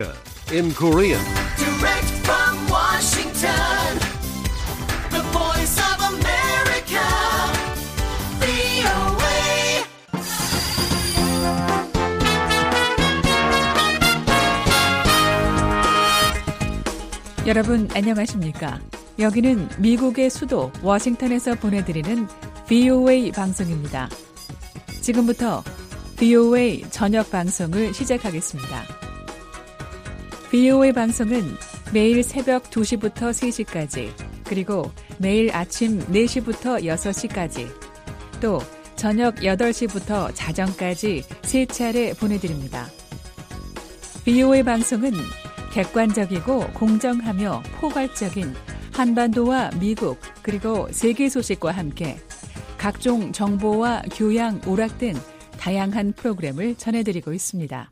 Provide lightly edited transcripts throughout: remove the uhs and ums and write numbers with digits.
in Korean. Direct from Washington, the voice of America, VOA. 여러분 안녕하십니까? 여기는 미국의 수도 워싱턴에서 보내드리는 VOA 방송입니다. 지금부터 VOA 저녁 방송을 시작하겠습니다. VOA 방송은 매일 새벽 2시부터 3시까지, 그리고 매일 아침 4시부터 6시까지, 또 저녁 8시부터 자정까지 3차례 보내드립니다. VOA 방송은 객관적이고 공정하며 포괄적인 한반도와 미국 그리고 세계 소식과 함께 각종 정보와 교양, 오락 등 다양한 프로그램을 전해드리고 있습니다.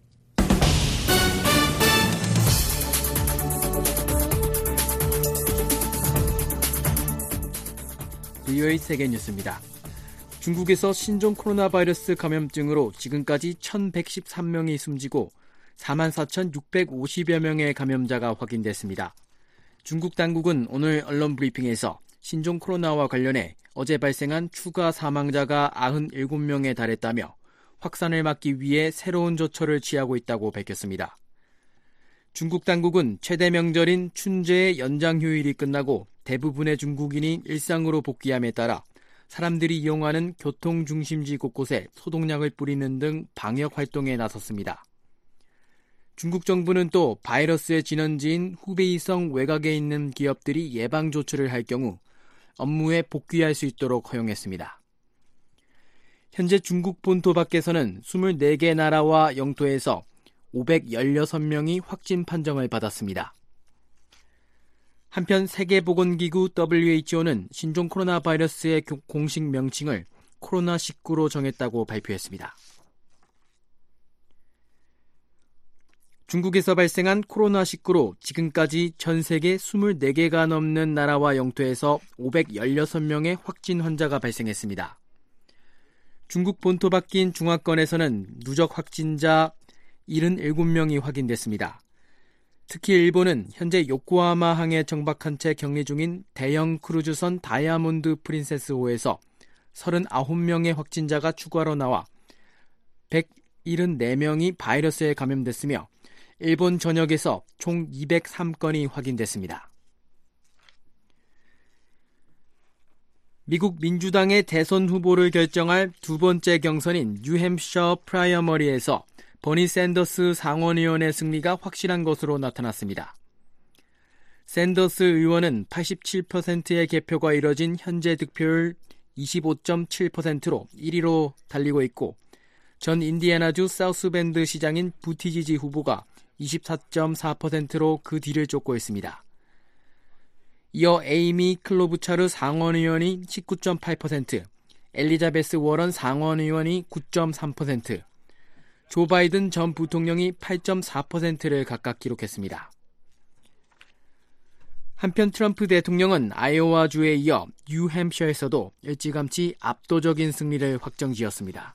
VOA 세계 뉴스입니다. 중국에서 신종 코로나 바이러스 감염증으로 지금까지 1,113명이 숨지고 44,650여 명의 감염자가 확인됐습니다. 중국 당국은 오늘 언론 브리핑에서 신종 코로나와 관련해 어제 발생한 추가 사망자가 97명에 달했다며 확산을 막기 위해 새로운 조처를 취하고 있다고 밝혔습니다. 중국 당국은 최대 명절인 춘제의 연장 휴일이 끝나고 대부분의 중국인이 일상으로 복귀함에 따라 사람들이 이용하는 교통 중심지 곳곳에 소독약을 뿌리는 등 방역 활동에 나섰습니다. 중국 정부는 또 바이러스의 진원지인 후베이성 외곽에 있는 기업들이 예방 조처를 할 경우 업무에 복귀할 수 있도록 허용했습니다. 현재 중국 본토 밖에서는 24개 나라와 영토에서 516명이 확진 판정을 받았습니다. 한편 세계보건기구 WHO는 신종 코로나 바이러스의 공식 명칭을 코로나19로 정했다고 발표했습니다. 중국에서 발생한 코로나19로 지금까지 전 세계 24개가 넘는 나라와 영토에서 516명의 확진 환자가 발생했습니다. 중국 본토 밖인 중화권에서는 누적 확진자 77명이 확인됐습니다. 특히 일본은 현재 요코하마항에 정박한 채 격리 중인 대형 크루즈선 다이아몬드 프린세스호에서 39명의 확진자가 추가로 나와 174명이 바이러스에 감염됐으며 일본 전역에서 총 203건이 확인됐습니다. 미국 민주당의 대선 후보를 결정할 두 번째 경선인 뉴햄셔 프라이머리에서 버니 샌더스 상원의원의 승리가 확실한 것으로 나타났습니다. 샌더스 의원은 87%의 개표가 이뤄진 현재 득표율 25.7%로 1위로 달리고 있고, 전 인디애나주 사우스밴드 시장인 부티지지 후보가 24.4%로 그 뒤를 쫓고 있습니다. 이어 에이미 클로부차르 상원의원이 19.8%, 엘리자베스 워런 상원의원이 9.3%, 조 바이든 전 부통령이 8.4%를 각각 기록했습니다. 한편 트럼프 대통령은 아이오와주에 이어 뉴햄셔에서도 일찌감치 압도적인 승리를 확정지었습니다.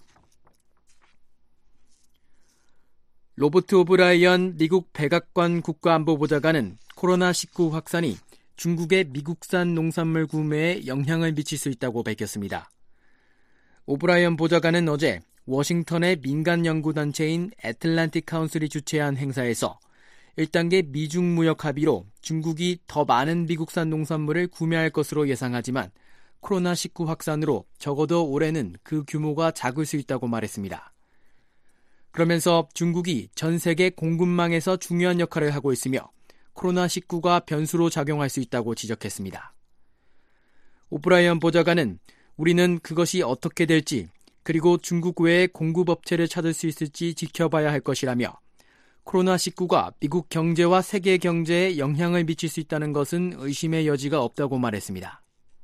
로버트 오브라이언 미국 백악관 국가안보보좌관은 코로나19 확산이 중국의 미국산 농산물 구매에 영향을 미칠 수 있다고 밝혔습니다. 오브라이언 보좌관은 어제 워싱턴의 민간 연구단체인 애틀랜틱 카운슬이 주최한 행사에서 1단계 미중 무역 합의로 중국이 더 많은 미국산 농산물을 구매할 것으로 예상하지만 코로나19 확산으로 적어도 올해는 그 규모가 작을 수 있다고 말했습니다. 그러면서 중국이 전 세계 공급망에서 중요한 역할을 하고 있으며 코로나19가 변수로 작용할 수 있다고 지적했습니다. 오브라이언 보좌관은 우리는 그것이 어떻게 될지 그리고 중국 외에 공급업체를 찾을 수 있을지 지켜봐야 할 것이라며 코로나19가 미국 경제와 세계 경제에 영향을 미칠 수 있다는 것은 의심의 여지가 없다고 말했습니다.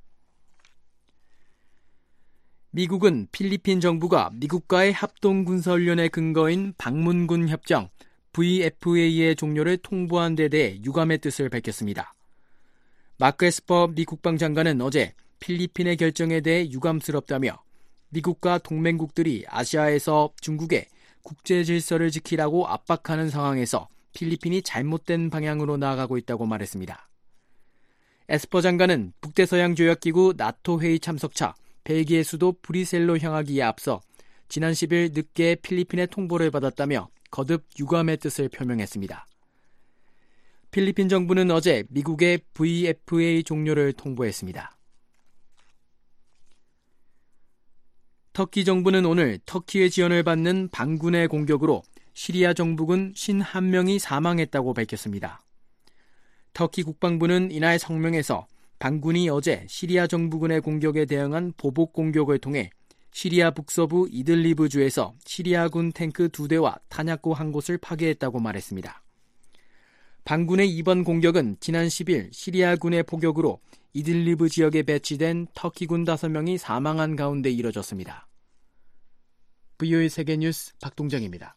미국은 필리핀 정부가 미국과의 합동군사훈련의 근거인 방문군 협정 VFA의 종료를 통보한 데 대해 유감의 뜻을 밝혔습니다. 마크 에스퍼 미 국방장관은 어제 필리핀의 결정에 대해 유감스럽다며 미국과 동맹국들이 아시아에서 중국에 국제 질서를 지키라고 압박하는 상황에서 필리핀이 잘못된 방향으로 나아가고 있다고 말했습니다. 에스퍼 장관은 북대서양조약기구 나토 회의 참석차 벨기에 수도 브뤼셀로 향하기에 앞서 지난 10일 늦게 필리핀의 통보를 받았다며 거듭 유감의 뜻을 표명했습니다. 필리핀 정부는 어제 미국의 VFA 종료를 통보했습니다. 터키 정부는 오늘 터키의 지원을 받는 반군의 공격으로 시리아 정부군 51명이 사망했다고 밝혔습니다. 터키 국방부는 이날 성명에서 반군이 어제 시리아 정부군의 공격에 대응한 보복 공격을 통해 시리아 북서부 이들리브주에서 시리아군 탱크 2대와 탄약고 1곳을 파괴했다고 말했습니다. 반군의 이번 공격은 지난 10일 시리아군의 포격으로 이들리브 지역에 배치된 터키군 5명이 사망한 가운데 이뤄졌습니다. VOA 세계뉴스 박동정입니다.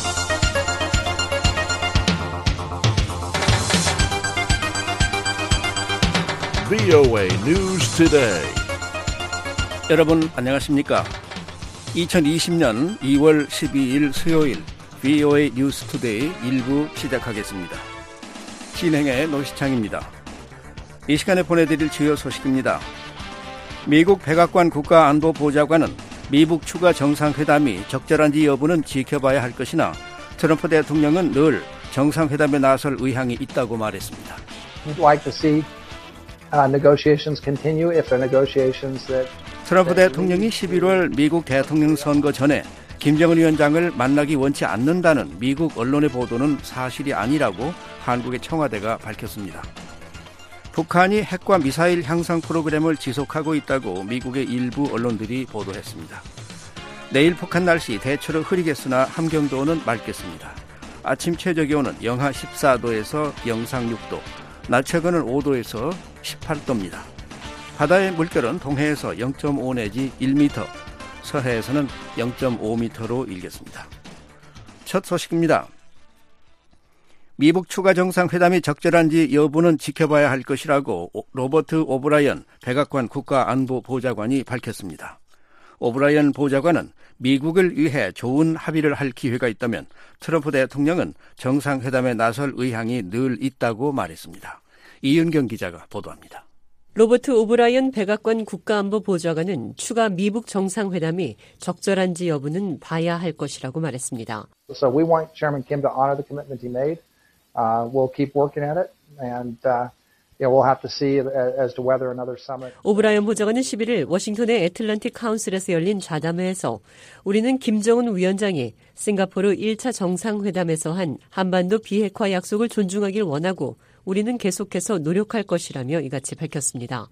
VOA News Today. 여러분 안녕하십니까? 2020년 2월 12일 수요일 VOA 뉴스 투데이 1부 시작하겠습니다. 진행의 노시창입니다. 이 시간에 보내드릴 주요 소식입니다. 미국 백악관 국가안보보좌관은 미북 추가 정상회담이 적절한지 여부는 지켜봐야 할 것이나 트럼프 대통령은 늘 정상회담에 나설 의향이 있다고 말했습니다. We'd like to see negotiations continue if the negotiations that 트럼프 대통령이 11월 미국 대통령 선거 전에 김정은 위원장을 만나기 원치 않는다는 미국 언론의 보도는 사실이 아니라고 한국의 청와대가 밝혔습니다. 북한이 핵과 미사일 향상 프로그램을 지속하고 있다고 미국의 일부 언론들이 보도했습니다. 내일 북한 날씨 대체로 흐리겠으나 함경도는 맑겠습니다. 아침 최저기온은 영하 14도에서 영상 6도, 낮 최고는 5도에서 18도입니다. 바다의 물결은 동해에서 0.5 내지 1m, 서해에서는 0.5m로 일겠습니다. 첫 소식입니다. 미북 추가 정상회담이 적절한지 여부는 지켜봐야 할 것이라고 로버트 오브라이언 백악관 국가안보보좌관이 밝혔습니다. 오브라이언 보좌관은 미국을 위해 좋은 합의를 할 기회가 있다면 트럼프 대통령은 정상회담에 나설 의향이 늘 있다고 말했습니다. 이윤경 기자가 보도합니다. 로버트 오브라이언 백악관 국가안보보좌관은 추가 미북 정상회담이 적절한지 여부는 봐야 할 것이라고 말했습니다. So we want Chairman Kim to honor the commitment he made. We'll keep working at it, and we'll have to see as to whether another summit. 오브라이언 보좌관은 11일 워싱턴의 애틀랜틱 카운슬에서 열린 좌담회에서 우리는 김정은 위원장이 싱가포르 1차 정상회담에서 한 한반도 비핵화 약속을 존중하길 원하고 우리는 계속해서 노력할 것이라며 이같이 밝혔습니다.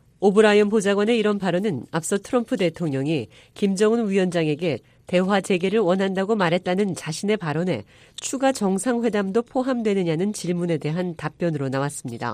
오브라이언 보좌관의 이런 발언은 앞서 트럼프 대통령이 김정은 위원장에게 대화 재개를 원한다고 말했다는 자신의 발언에 추가 정상회담도 포함되느냐는 질문에 대한 답변으로 나왔습니다.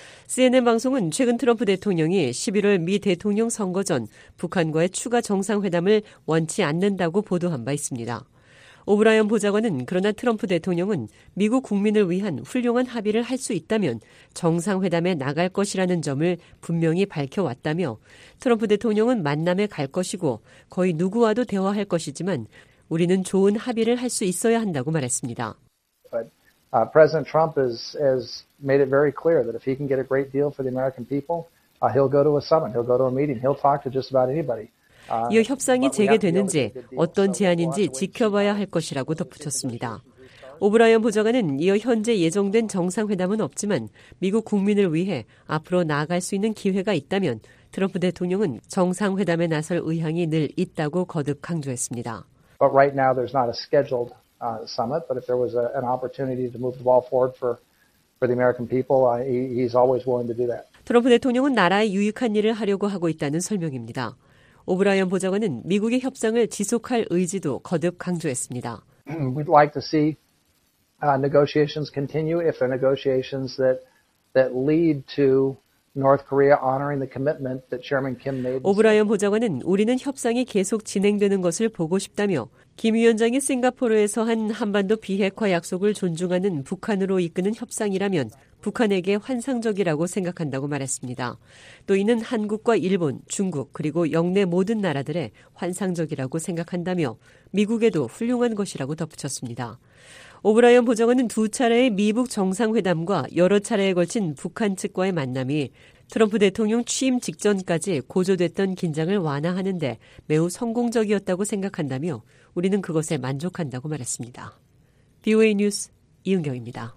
CNN 방송은 최근 트럼프 대통령이 11월 미 대통령 선거 전 북한과의 추가 정상회담을 원치 않는다고 보도한 바 있습니다. 오브라이언 보좌관은 그러나 트럼프 대통령은 미국 국민을 위한 훌륭한 합의를 할 수 있다면 정상회담에 나갈 것이라는 점을 분명히 밝혀왔다며 트럼프 대통령은 만남에 갈 것이고 거의 누구와도 대화할 것이지만 우리는 좋은 합의를 할 수 있어야 한다고 말했습니다. But President Trump has made it very clear that if he can get a great deal for the American people, he'll go to a summit, he'll go to a meeting, he'll talk to just about anybody. 이어 협상이 재개되는지 어떤 제안인지 지켜봐야 할 것이라고 덧붙였습니다. 오브라이언 보좌관은 이어 현재 예정된 정상회담은 없지만 미국 국민을 위해 앞으로 나아갈 수 있는 기회가 있다면 트럼프 대통령은 정상회담에 나설 의향이 늘 있다고 거듭 강조했습니다. But right now there's not a scheduled summit, but if there was an opportunity to move the ball forward for the American people, he's always willing to do that. 트럼프 대통령은 나라에 유익한 일을 하려고 하고 있다는 설명입니다. 오브라이언 보좌관은 미국의 협상을 지속할 의지도 거듭 강조했습니다. We'd like to see negotiations continue if the negotiations that lead to North Korea honoring the commitment that Chairman Kim made. 오브라이언 보좌관은 우리는 협상이 계속 진행되는 것을 보고 싶다며 김 위원장이 싱가포르에서 한 한반도 비핵화 약속을 존중하는 북한으로 이끄는 협상이라면 북한에게 환상적이라고 생각한다고 말했습니다. 또 이는 한국과 일본, 중국 그리고 영내 모든 나라들의 환상적이라고 생각한다며 미국에도 훌륭한 것이라고 덧붙였습니다. 오브라이언 보좌관은 두 차례의 미북 정상회담과 여러 차례에 걸친 북한 측과의 만남이 트럼프 대통령 취임 직전까지 고조됐던 긴장을 완화하는 데 매우 성공적이었다고 생각한다며 우리는 그것에 만족한다고 말했습니다. BOA 뉴스 이은경입니다.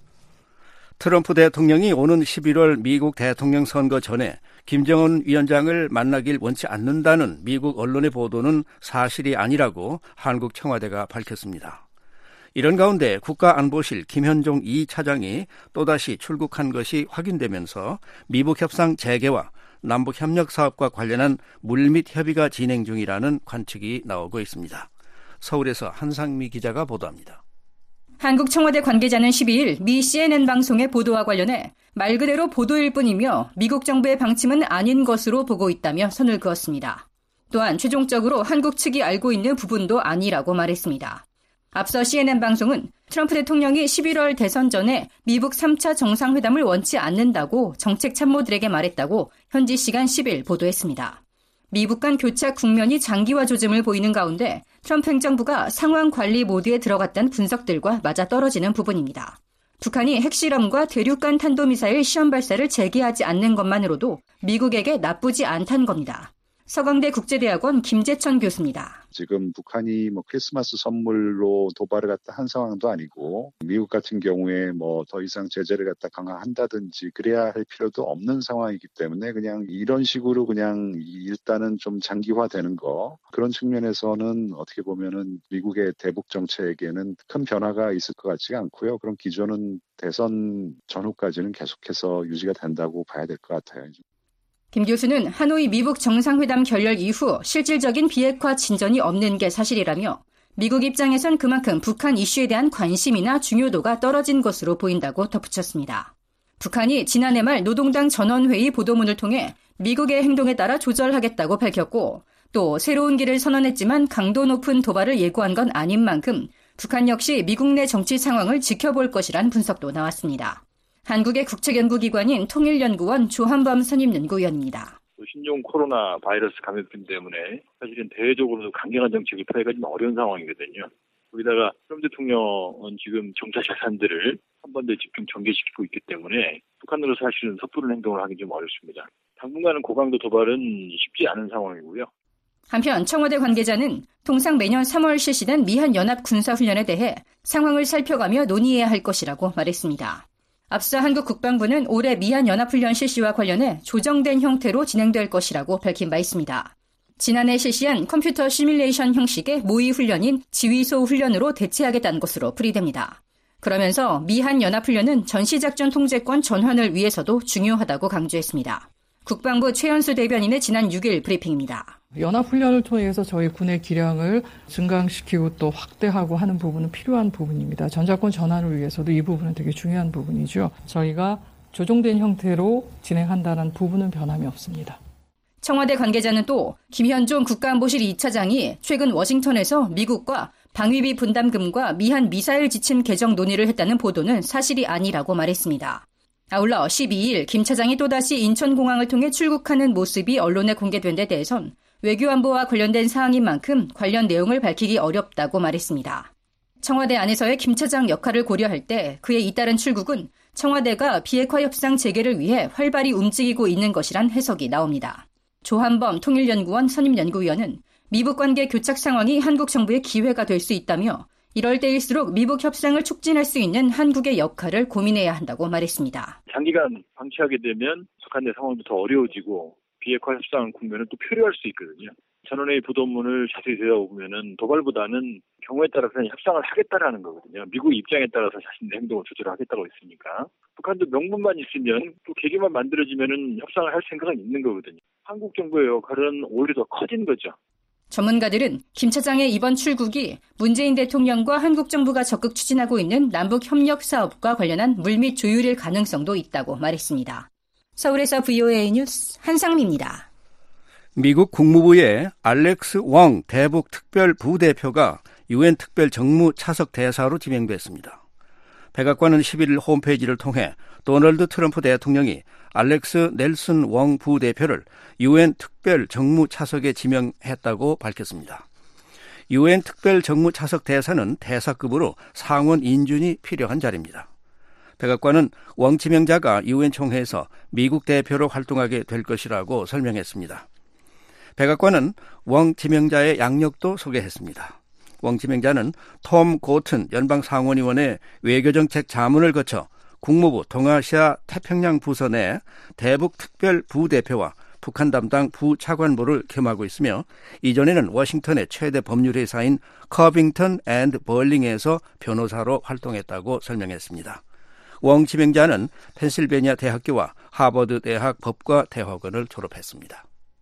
트럼프 대통령이 오는 11월 미국 대통령 선거 전에 김정은 위원장을 만나길 원치 않는다는 미국 언론의 보도는 사실이 아니라고 한국 청와대가 밝혔습니다. 이런 가운데 국가안보실 김현종 2차장이 또다시 출국한 것이 확인되면서 미북 협상 재개와 남북 협력 사업과 관련한 물밑 협의가 진행 중이라는 관측이 나오고 있습니다. 서울에서 한상미 기자가 보도합니다. 한국 청와대 관계자는 12일 미 CNN 방송의 보도와 관련해 말 그대로 보도일 뿐이며 미국 정부의 방침은 아닌 것으로 보고 있다며 선을 그었습니다. 또한 최종적으로 한국 측이 알고 있는 부분도 아니라고 말했습니다. 앞서 CNN 방송은 트럼프 대통령이 11월 대선 전에 미북 3차 정상회담을 원치 않는다고 정책 참모들에게 말했다고 현지 시간 10일 보도했습니다. 미북 간 교착 국면이 장기화 조짐을 보이는 가운데 트럼프 행정부가 상황 관리 모드에 들어갔다는 분석들과 맞아떨어지는 부분입니다. 북한이 핵실험과 대륙간 탄도미사일 시험 발사를 재개하지 않는 것만으로도 미국에게 나쁘지 않다는 겁니다. 서강대 국제대학원 김재천 교수입니다. 지금 북한이 크리스마스 선물로 도발을 갖다 한 상황도 아니고 미국 같은 경우에 더 이상 제재를 갖다 강화한다든지 그래야 할 필요도 없는 상황이기 때문에 그냥 이런 식으로 그냥 일단은 좀 장기화되는 거 그런 측면에서는 어떻게 보면은 미국의 대북 정책에는 큰 변화가 있을 것 같지가 않고요. 그런 기조는 대선 전후까지는 계속해서 유지가 된다고 봐야 될 것 같아요. 김 교수는 하노이 미북 정상회담 결렬 이후 실질적인 비핵화 진전이 없는 게 사실이라며 미국 입장에선 그만큼 북한 이슈에 대한 관심이나 중요도가 떨어진 것으로 보인다고 덧붙였습니다. 북한이 지난해 말 노동당 전원회의 보도문을 통해 미국의 행동에 따라 조절하겠다고 밝혔고 또 새로운 길을 선언했지만 강도 높은 도발을 예고한 건 아닌 만큼 북한 역시 미국 내 정치 상황을 지켜볼 것이란 분석도 나왔습니다. 한국의 국책연구기관인 통일연구원 조한범 선임연구위원입니다. 신종 코로나 바이러스 감염병 때문에 사실은 대외적으로도 강경한 정책을 펴기가 좀 어려운 상황이거든요. 거기다가 트럼프 대통령은 지금 정자 자산들을 한 번 더 집중 전개시키고 있기 때문에 북한으로 사실은 섣부른 행동을 하기 좀 어렵습니다. 당분간은 고강도 도발은 쉽지 않은 상황이고요. 한편 청와대 관계자는 통상 매년 3월 실시된 미한 연합 군사훈련에 대해 상황을 살펴가며 논의해야 할 것이라고 말했습니다. 앞서 한국 국방부는 올해 미한 연합훈련 실시와 관련해 조정된 형태로 진행될 것이라고 밝힌 바 있습니다. 지난해 실시한 컴퓨터 시뮬레이션 형식의 모의 훈련인 지휘소 훈련으로 대체하겠다는 것으로 풀이됩니다. 그러면서 미한 연합훈련은 전시작전 통제권 전환을 위해서도 중요하다고 강조했습니다. 국방부 최연수 대변인의 지난 6일 브리핑입니다. 연합훈련을 통해서 저희 군의 기량을 증강시키고 또 확대하고 하는 부분은 필요한 부분입니다. 전자권 전환을 위해서도 이 부분은 되게 중요한 부분이죠. 저희가 조정된 형태로 진행한다는 부분은 변함이 없습니다. 청와대 관계자는 또 김현종 국가안보실 2차장이 최근 워싱턴에서 미국과 방위비 분담금과 미한 미사일 지침 개정 논의를 했다는 보도는 사실이 아니라고 말했습니다. 아울러 12일 김 차장이 또다시 인천공항을 통해 출국하는 모습이 언론에 공개된 데 대해선 외교안보와 관련된 사항인 만큼 관련 내용을 밝히기 어렵다고 말했습니다. 청와대 안에서의 김 차장 역할을 고려할 때 그에 잇따른 출국은 청와대가 비핵화 협상 재개를 위해 활발히 움직이고 있는 것이란 해석이 나옵니다. 조한범 통일연구원 선임연구위원은 미북 관계 교착 상황이 한국 정부의 기회가 될 수 있다며 이럴 때일수록 미북 협상을 촉진할 수 있는 한국의 역할을 고민해야 한다고 말했습니다. 장기간 방치하게 되면 북한 내 상황도 더 어려워지고 비핵화 협상 국면은 또 표류할 수 있거든요. 전원회의 보도문을 자세히 들여다보면은 도발보다는 경우에 따라 그냥 협상을 하겠다라는 거거든요. 미국 입장에 따라서 자신의 행동을 조절하겠다고 했으니까. 북한도 명분만 있으면 또 계기만 만들어지면은 협상을 할 생각은 있는 거거든요. 한국 정부의 역할은 오히려 더 커진 거죠. 전문가들은 김 차장의 이번 출국이 문재인 대통령과 한국 정부가 적극 추진하고 있는 남북 협력 사업과 관련한 물밑 조율일 가능성도 있다고 말했습니다. 서울에서 VOA 뉴스 한상미입니다. 미국 국무부의 알렉스 웡 대북 특별 부대표가 유엔 특별 정무 차석 대사로 지명됐습니다. 백악관은 11일 홈페이지를 통해 도널드 트럼프 대통령이 알렉스 넬슨 웡 부대표를 유엔 특별 정무 차석에 지명했다고 밝혔습니다. 유엔 특별 정무 차석 대사는 대사급으로 상원 인준이 필요한 자리입니다. 백악관은 왕치명자가 유엔 총회에서 미국 대표로 활동하게 될 것이라고 설명했습니다. 백악관은 왕치명자의 양력도 소개했습니다. 왕치명자는 톰 고튼 연방상원의원의 외교정책 자문을 거쳐 국무부 동아시아 태평양 부서 내 대북 특별 부대표와 북한 담당 부차관보를 겸하고 있으며 이전에는 워싱턴의 최대 법률회사인 커빙턴 앤드 벌링에서 변호사로 활동했다고 설명했습니다. 왕치명자는 펜실베니아 대학교와 하버드 대학 법과 대학원을 졸업했습니다.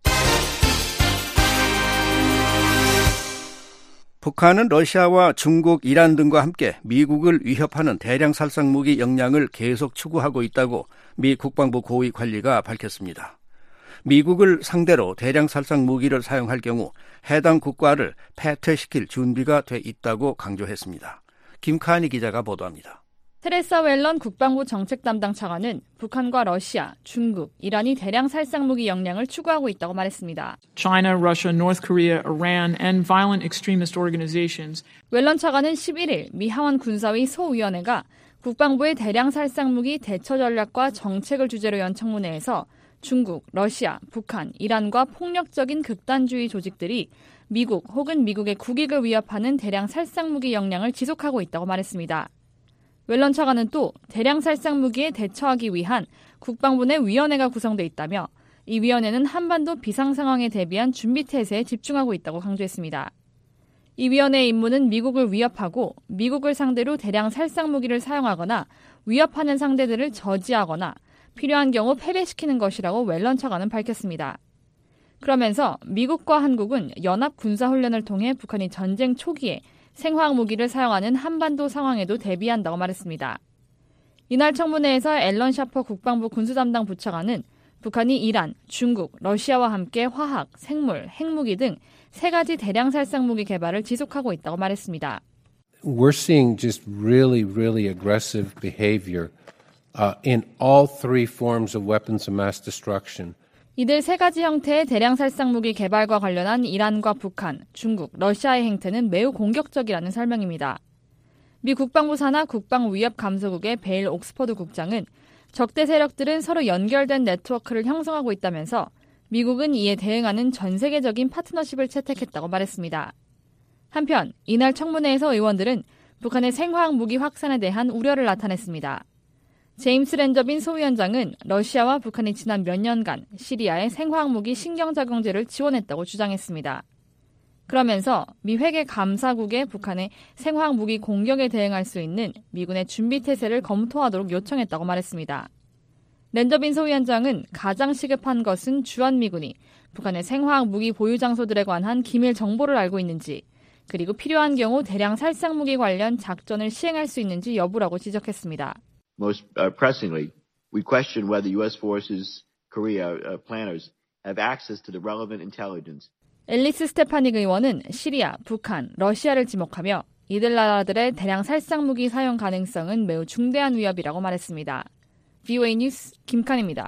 북한은 러시아와 중국, 이란 등과 함께 미국을 위협하는 대량 살상 무기 역량을 계속 추구하고 있다고 미 국방부 고위 관리가 밝혔습니다. 미국을 상대로 대량 살상 무기를 사용할 경우 해당 국가를 패퇴시킬 준비가 돼 있다고 강조했습니다. 김카니 기자가 보도합니다. 테레사 웰런 국방부 정책 담당 차관은 북한과 러시아, 중국, 이란이 대량 살상 무기 역량을 추구하고 있다고 말했습니다. China, Russia, North Korea, Iran, and violent extremist organizations. 웰런 차관은 11일 미 하원 군사위 소위원회가 국방부의 대량 살상 무기 대처 전략과 정책을 주제로 연 청문회에서 중국, 러시아, 북한, 이란과 폭력적인 극단주의 조직들이 미국 혹은 미국의 국익을 위협하는 대량 살상 무기 역량을 지속하고 있다고 말했습니다. 웰런 차관은 또 대량 살상 무기에 대처하기 위한 국방부 내 위원회가 구성돼 있다며 이 위원회는 한반도 비상 상황에 대비한 준비 태세에 집중하고 있다고 강조했습니다. 이 위원회의 임무는 미국을 위협하고 미국을 상대로 대량 살상 무기를 사용하거나 위협하는 상대들을 저지하거나 필요한 경우 패배시키는 것이라고 웰런 차관은 밝혔습니다. 그러면서 미국과 한국은 연합 군사훈련을 통해 북한이 전쟁 초기에 생화학 무기를 사용하는 한반도 상황에도 대비한다고 말했습니다. 이날 청문회에서 앨런 샤퍼 국방부 군수담당 부차관은 북한이 이란, 중국, 러시아와 함께 화학, 생물, 핵무기 등 3가지 대량 살상 무기 개발을 지속하고 있다고 말했습니다. We're seeing just really aggressive behavior in all 3 forms of weapons of mass destruction. 이들 3가지 형태의 대량 살상 무기 개발과 관련한 이란과 북한, 중국, 러시아의 행태는 매우 공격적이라는 설명입니다. 미 국방부 산하 국방위협감소국의 베일 옥스퍼드 국장은 적대 세력들은 서로 연결된 네트워크를 형성하고 있다면서 미국은 이에 대응하는 전 세계적인 파트너십을 채택했다고 말했습니다. 한편 이날 청문회에서 의원들은 북한의 생화학 무기 확산에 대한 우려를 나타냈습니다. 제임스 랜저빈 소위원장은 러시아와 북한이 지난 몇 년간 시리아의 생화학 무기 신경작용제를 지원했다고 주장했습니다. 그러면서 미 회계 감사국에 북한의 생화학 무기 공격에 대응할 수 있는 미군의 준비 태세를 검토하도록 요청했다고 말했습니다. 랜저빈 소위원장은 가장 시급한 것은 주한미군이 북한의 생화학 무기 보유 장소들에 관한 기밀 정보를 알고 있는지, 그리고 필요한 경우 대량 살상 무기 관련 작전을 시행할 수 있는지 여부라고 지적했습니다. Most pressingly, we question whether U.S. forces, Korea planners have access to the relevant intelligence. 앨리스 스테파닉 의원은 시리아, 북한, 러시아를 지목하며 이들 나라들의 대량 살상 무기 사용 가능성은 매우 중대한 위협이라고 말했습니다. VOA 뉴스 김칸입니다.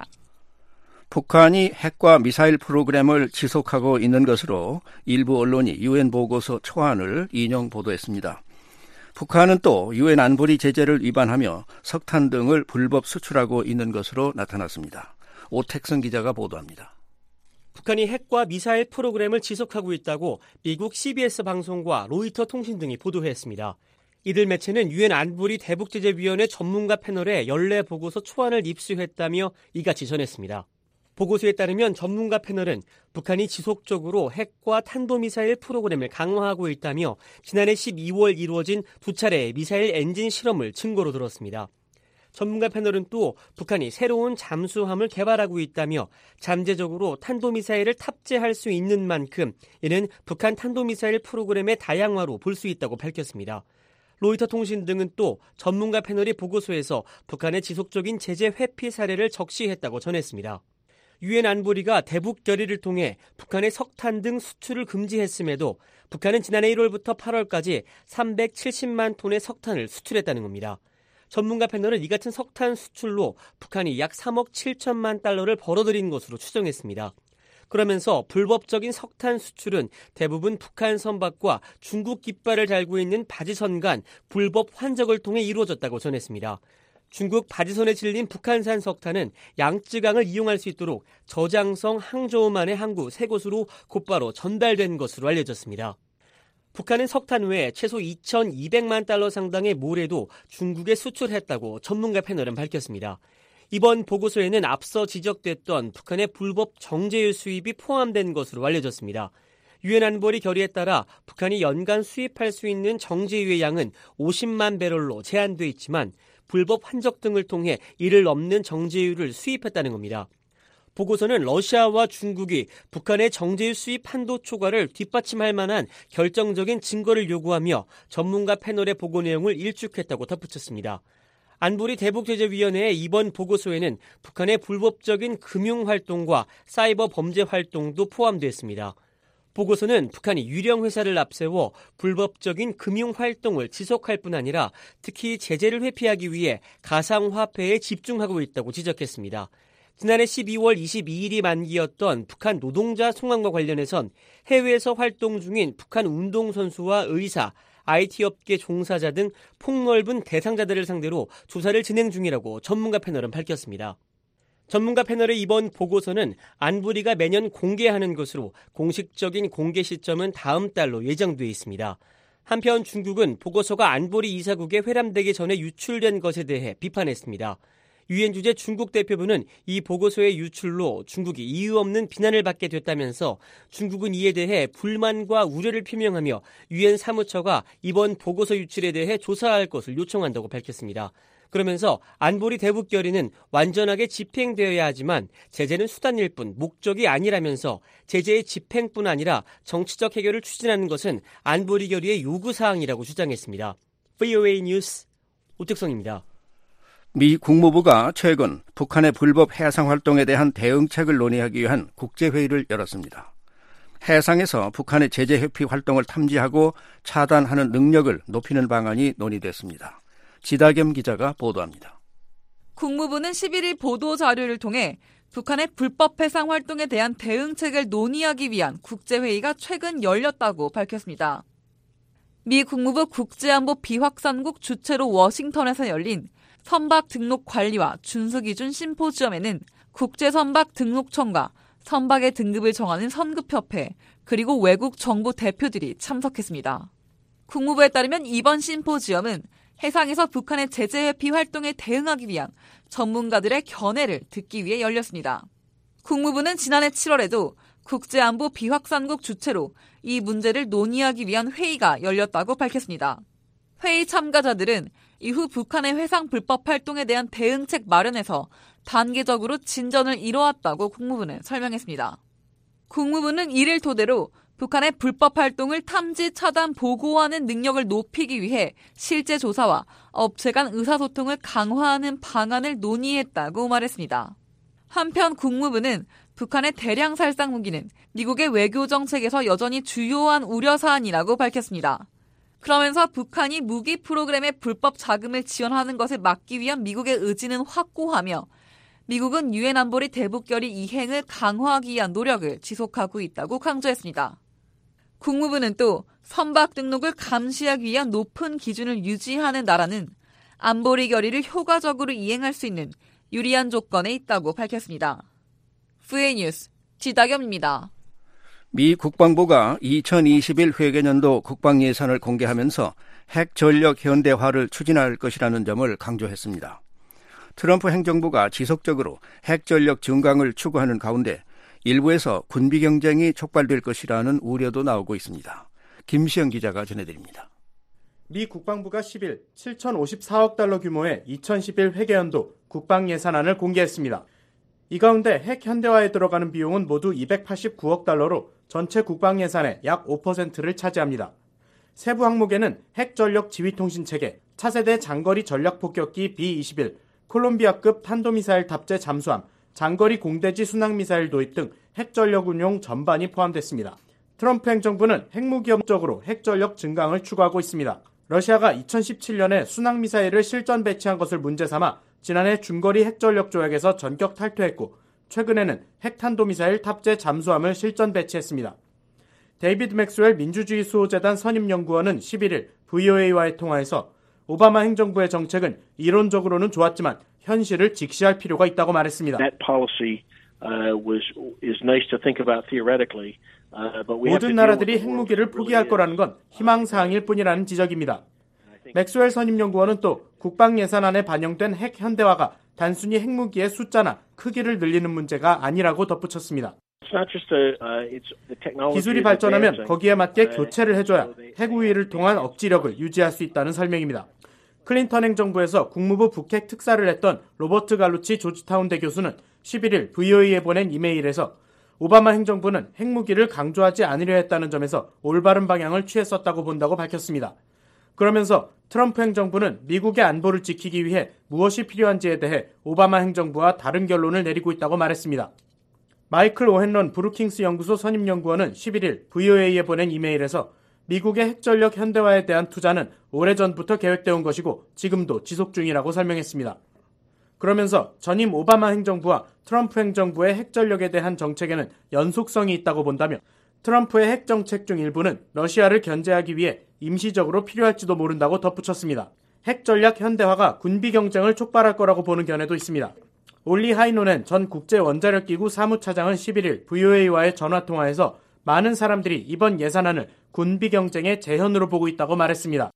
북한이 핵과 미사일 프로그램을 지속하고 있는 것으로 일부 언론이 유엔 보고서 초안을 인용 보도했습니다. 북한은 또 유엔 안보리 제재를 위반하며 석탄 등을 불법 수출하고 있는 것으로 나타났습니다. 오택성 기자가 보도합니다. 북한이 핵과 미사일 프로그램을 지속하고 있다고 미국 CBS 방송과 로이터 통신 등이 보도했습니다. 이들 매체는 유엔 안보리 대북제재위원회 전문가 패널에 연례 보고서 초안을 입수했다며 이같이 전했습니다. 보고서에 따르면 전문가 패널은 북한이 지속적으로 핵과 탄도미사일 프로그램을 강화하고 있다며 지난해 12월 이루어진 2차례의 미사일 엔진 실험을 증거로 들었습니다. 전문가 패널은 또 북한이 새로운 잠수함을 개발하고 있다며 잠재적으로 탄도미사일을 탑재할 수 있는 만큼 이는 북한 탄도미사일 프로그램의 다양화로 볼 수 있다고 밝혔습니다. 로이터 통신 등은 또 전문가 패널이 보고서에서 북한의 지속적인 제재 회피 사례를 적시했다고 전했습니다. 유엔 안보리가 대북 결의를 통해 북한의 석탄 등 수출을 금지했음에도 북한은 지난해 1월부터 8월까지 370만 톤의 석탄을 수출했다는 겁니다. 전문가 패널은 이 같은 석탄 수출로 북한이 약 3억 7천만 달러를 벌어들인 것으로 추정했습니다. 그러면서 불법적인 석탄 수출은 대부분 북한 선박과 중국 깃발을 달고 있는 바지선 간 불법 환적을 통해 이루어졌다고 전했습니다. 중국 바지선에 실린 북한산 석탄은 양쯔강을 이용할 수 있도록 저장성 항저우만의 항구 3곳으로 곧바로 전달된 것으로 알려졌습니다. 북한은 석탄 외에 최소 2,200만 달러 상당의 모래도 중국에 수출했다고 전문가 패널은 밝혔습니다. 이번 보고서에는 앞서 지적됐던 북한의 불법 정제유 수입이 포함된 것으로 알려졌습니다. 유엔 안보리 결의에 따라 북한이 연간 수입할 수 있는 정제유의 양은 50만 배럴로 제한돼 있지만 불법 환적 등을 통해 이를 넘는 정제유를 수입했다는 겁니다. 보고서는 러시아와 중국이 북한의 정제유 수입 한도 초과를 뒷받침할 만한 결정적인 증거를 요구하며 전문가 패널의 보고 내용을 일축했다고 덧붙였습니다. 안보리 대북제재위원회의 이번 보고서에는 북한의 불법적인 금융활동과 사이버 범죄 활동도 포함됐습니다. 보고서는 북한이 유령 회사를 앞세워 불법적인 금융활동을 지속할 뿐 아니라 특히 제재를 회피하기 위해 가상화폐에 집중하고 있다고 지적했습니다. 지난해 12월 22일이 만기였던 북한 노동자 송환과 관련해선 해외에서 활동 중인 북한 운동선수와 의사, IT업계 종사자 등 폭넓은 대상자들을 상대로 조사를 진행 중이라고 전문가 패널은 밝혔습니다. 전문가 패널의 이번 보고서는 안보리가 매년 공개하는 것으로 공식적인 공개 시점은 다음 달로 예정돼 있습니다. 한편 중국은 보고서가 안보리 이사국에 회람되기 전에 유출된 것에 대해 비판했습니다. 유엔 주재 중국 대표부는 이 보고서의 유출로 중국이 이유 없는 비난을 받게 됐다면서 중국은 이에 대해 불만과 우려를 표명하며 유엔 사무처가 이번 보고서 유출에 대해 조사할 것을 요청한다고 밝혔습니다. 그러면서 안보리 대북 결의는 완전하게 집행되어야 하지만 제재는 수단일 뿐 목적이 아니라면서 제재의 집행뿐 아니라 정치적 해결을 추진하는 것은 안보리 결의의 요구사항이라고 주장했습니다. VOA 뉴스 오택성입니다. 미 국무부가 최근 북한의 불법 해상 활동에 대한 대응책을 논의하기 위한 국제회의를 열었습니다. 해상에서 북한의 제재 회피 활동을 탐지하고 차단하는 능력을 높이는 방안이 논의됐습니다. 지다겸 기자가 보도합니다. 국무부는 11일 보도자료를 통해 북한의 불법 해상 활동에 대한 대응책을 논의하기 위한 국제회의가 최근 열렸다고 밝혔습니다. 미 국무부 국제안보 비확산국 주최로 워싱턴에서 열린 선박 등록 관리와 준수 기준 심포지엄에는 국제선박 등록청과 선박의 등급을 정하는 선급협회 그리고 외국 정부 대표들이 참석했습니다. 국무부에 따르면 이번 심포지엄은 해상에서 북한의 제재 회피 활동에 대응하기 위한 전문가들의 견해를 듣기 위해 열렸습니다. 국무부는 지난해 7월에도 국제안보 비확산국 주최로 이 문제를 논의하기 위한 회의가 열렸다고 밝혔습니다. 회의 참가자들은 이후 북한의 해상 불법 활동에 대한 대응책 마련에서 단계적으로 진전을 이뤄왔다고 국무부는 설명했습니다. 국무부는 이를 토대로 북한의 불법 활동을 탐지, 차단, 보고하는 능력을 높이기 위해 실제 조사와 업체 간 의사소통을 강화하는 방안을 논의했다고 말했습니다. 한편 국무부는 북한의 대량 살상 무기는 미국의 외교 정책에서 여전히 주요한 우려사안이라고 밝혔습니다. 그러면서 북한이 무기 프로그램의 불법 자금을 지원하는 것을 막기 위한 미국의 의지는 확고하며 미국은 유엔 안보리 대북결의 이행을 강화하기 위한 노력을 지속하고 있다고 강조했습니다. 국무부는 또 선박 등록을 감시하기 위한 높은 기준을 유지하는 나라는 안보리 결의를 효과적으로 이행할 수 있는 유리한 조건에 있다고 밝혔습니다. VOA 뉴스 지다겸입니다. 미 국방부가 2021 회계년도 국방예산을 공개하면서 핵전력 현대화를 추진할 것이라는 점을 강조했습니다. 트럼프 행정부가 지속적으로 핵전력 증강을 추구하는 가운데 일부에서 군비 경쟁이 촉발될 것이라는 우려도 나오고 있습니다. 김시영 기자가 전해드립니다. 미 국방부가 10일 7,054억 달러 규모의 2011 회계연도 국방예산안을 공개했습니다. 이 가운데 핵 현대화에 들어가는 비용은 모두 289억 달러로 전체 국방 예산의 약 5%를 차지합니다. 세부 항목에는 핵전력 지휘통신체계, 차세대 장거리 전략폭격기 B-21, 콜롬비아급 탄도미사일 탑재 잠수함, 장거리 공대지 순항미사일 도입 등 핵전력 운용 전반이 포함됐습니다. 트럼프 행정부는 핵무기 업적으로 핵전력 증강을 추구하고 있습니다. 러시아가 2017년에 순항미사일을 실전 배치한 것을 문제 삼아 지난해 중거리 핵전력 조약에서 전격 탈퇴했고 최근에는 핵탄도미사일 탑재 잠수함을 실전 배치했습니다. 데이비드 맥스웰 민주주의 수호재단 선임연구원은 11일 VOA와의 통화에서 오바마 행정부의 정책은 이론적으로는 좋았지만 현실을 직시할 필요가 있다고 말했습니다. 모든 나라들이 핵무기를 포기할 거라는 건 희망사항일 뿐이라는 지적입니다. 맥스웰 선임연구원은 또 국방 예산안에 반영된 핵 현대화가 단순히 핵무기의 숫자나 크기를 늘리는 문제가 아니라고 덧붙였습니다. 기술이 발전하면 거기에 맞게 교체를 해줘야 핵 우위를 통한 억지력을 유지할 수 있다는 설명입니다. 클린턴 행정부에서 국무부 북핵 특사를 했던 로버트 갈루치 조지타운대 교수는 11일 VOA에 보낸 이메일에서 오바마 행정부는 핵무기를 강조하지 않으려 했다는 점에서 올바른 방향을 취했었다고 본다고 밝혔습니다. 그러면서 트럼프 행정부는 미국의 안보를 지키기 위해 무엇이 필요한지에 대해 오바마 행정부와 다른 결론을 내리고 있다고 말했습니다. 마이클 오헨런 브루킹스 연구소 선임연구원은 11일 VOA에 보낸 이메일에서 미국의 핵전력 현대화에 대한 투자는 오래전부터 계획되어 온 것이고 지금도 지속 중이라고 설명했습니다. 그러면서 전임 오바마 행정부와 트럼프 행정부의 핵전력에 대한 정책에는 연속성이 있다고 본다며 트럼프의 핵정책 중 일부는 러시아를 견제하기 위해 임시적으로 필요할지도 모른다고 덧붙였습니다. 핵전략 현대화가 군비 경쟁을 촉발할 거라고 보는 견해도 있습니다. 올리 하이노넨 전 국제원자력기구 사무차장은 11일 VOA와의 전화통화에서 많은 사람들이 이번 예산안을 군비 경쟁의 재현으로 보고 있다고 말했습니다.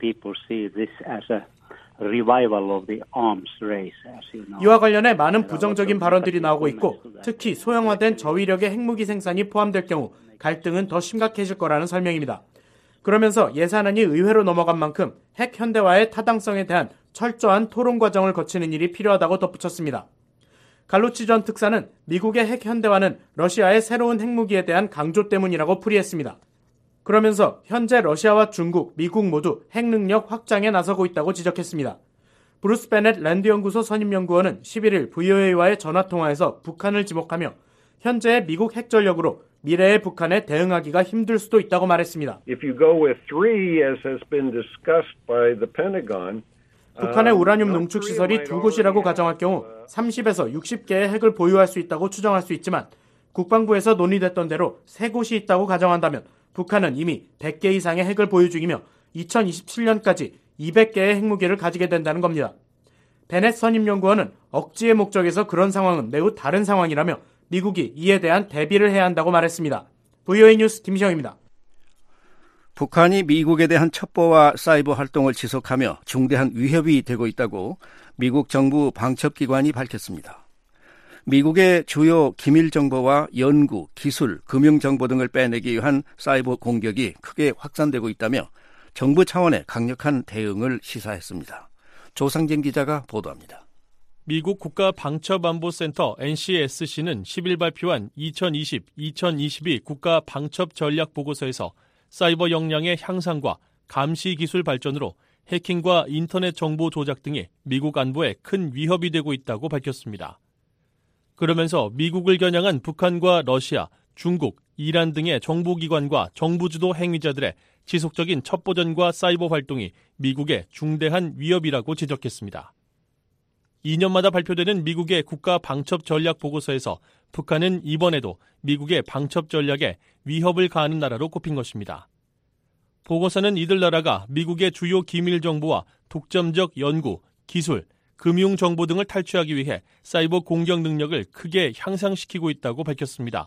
이와 관련해 많은 부정적인 발언들이 나오고 있고 특히 소형화된 저위력의 핵무기 생산이 포함될 경우 갈등은 더 심각해질 거라는 설명입니다. 그러면서 예산안이 의회로 넘어간 만큼 핵 현대화의 타당성에 대한 철저한 토론 과정을 거치는 일이 필요하다고 덧붙였습니다. 갈루치 전 특사는 미국의 핵 현대화는 러시아의 새로운 핵무기에 대한 강조 때문이라고 풀이했습니다. 그러면서 현재 러시아와 중국, 미국 모두 핵 능력 확장에 나서고 있다고 지적했습니다. 브루스 베넷 랜드 연구소 선임연구원은 11일 VOA와의 전화통화에서 북한을 지목하며 현재의 미국 핵전력으로 미래의 북한에 대응하기가 힘들 수도 있다고 말했습니다. 북한의 우라늄 농축 시설이 2곳이라고 가정할 경우 30에서 60개의 핵을 보유할 수 있다고 추정할 수 있지만 국방부에서 논의됐던 대로 3곳이 있다고 가정한다면 북한은 이미 100개 이상의 핵을 보유 중이며 2027년까지 200개의 핵무기를 가지게 된다는 겁니다. 베넷 선임연구원은 억지의 목적에서 그런 상황은 매우 다른 상황이라며 미국이 이에 대한 대비를 해야 한다고 말했습니다. VOA 뉴스 김시영입니다. 북한이 미국에 대한 첩보와 사이버 활동을 지속하며 중대한 위협이 되고 있다고 미국 정부 방첩기관이 밝혔습니다. 미국의 주요 기밀 정보와 연구, 기술, 금융 정보 등을 빼내기 위한 사이버 공격이 크게 확산되고 있다며 정부 차원의 강력한 대응을 시사했습니다. 조상진 기자가 보도합니다. 미국 국가방첩안보센터 NCSC는 10일 발표한 2020-2022 국가방첩전략보고서에서 사이버 역량의 향상과 감시 기술 발전으로 해킹과 인터넷 정보 조작 등이 미국 안보에 큰 위협이 되고 있다고 밝혔습니다. 그러면서 미국을 겨냥한 북한과 러시아, 중국, 이란 등의 정보기관과 정부주도 행위자들의 지속적인 첩보전과 사이버 활동이 미국의 중대한 위협이라고 지적했습니다. 2년마다 발표되는 미국의 국가방첩전략보고서에서 북한은 이번에도 미국의 방첩 전략에 위협을 가하는 나라로 꼽힌 것입니다. 보고서는 이들 나라가 미국의 주요 기밀 정보와 독점적 연구, 기술, 금융 정보 등을 탈취하기 위해 사이버 공격 능력을 크게 향상시키고 있다고 밝혔습니다.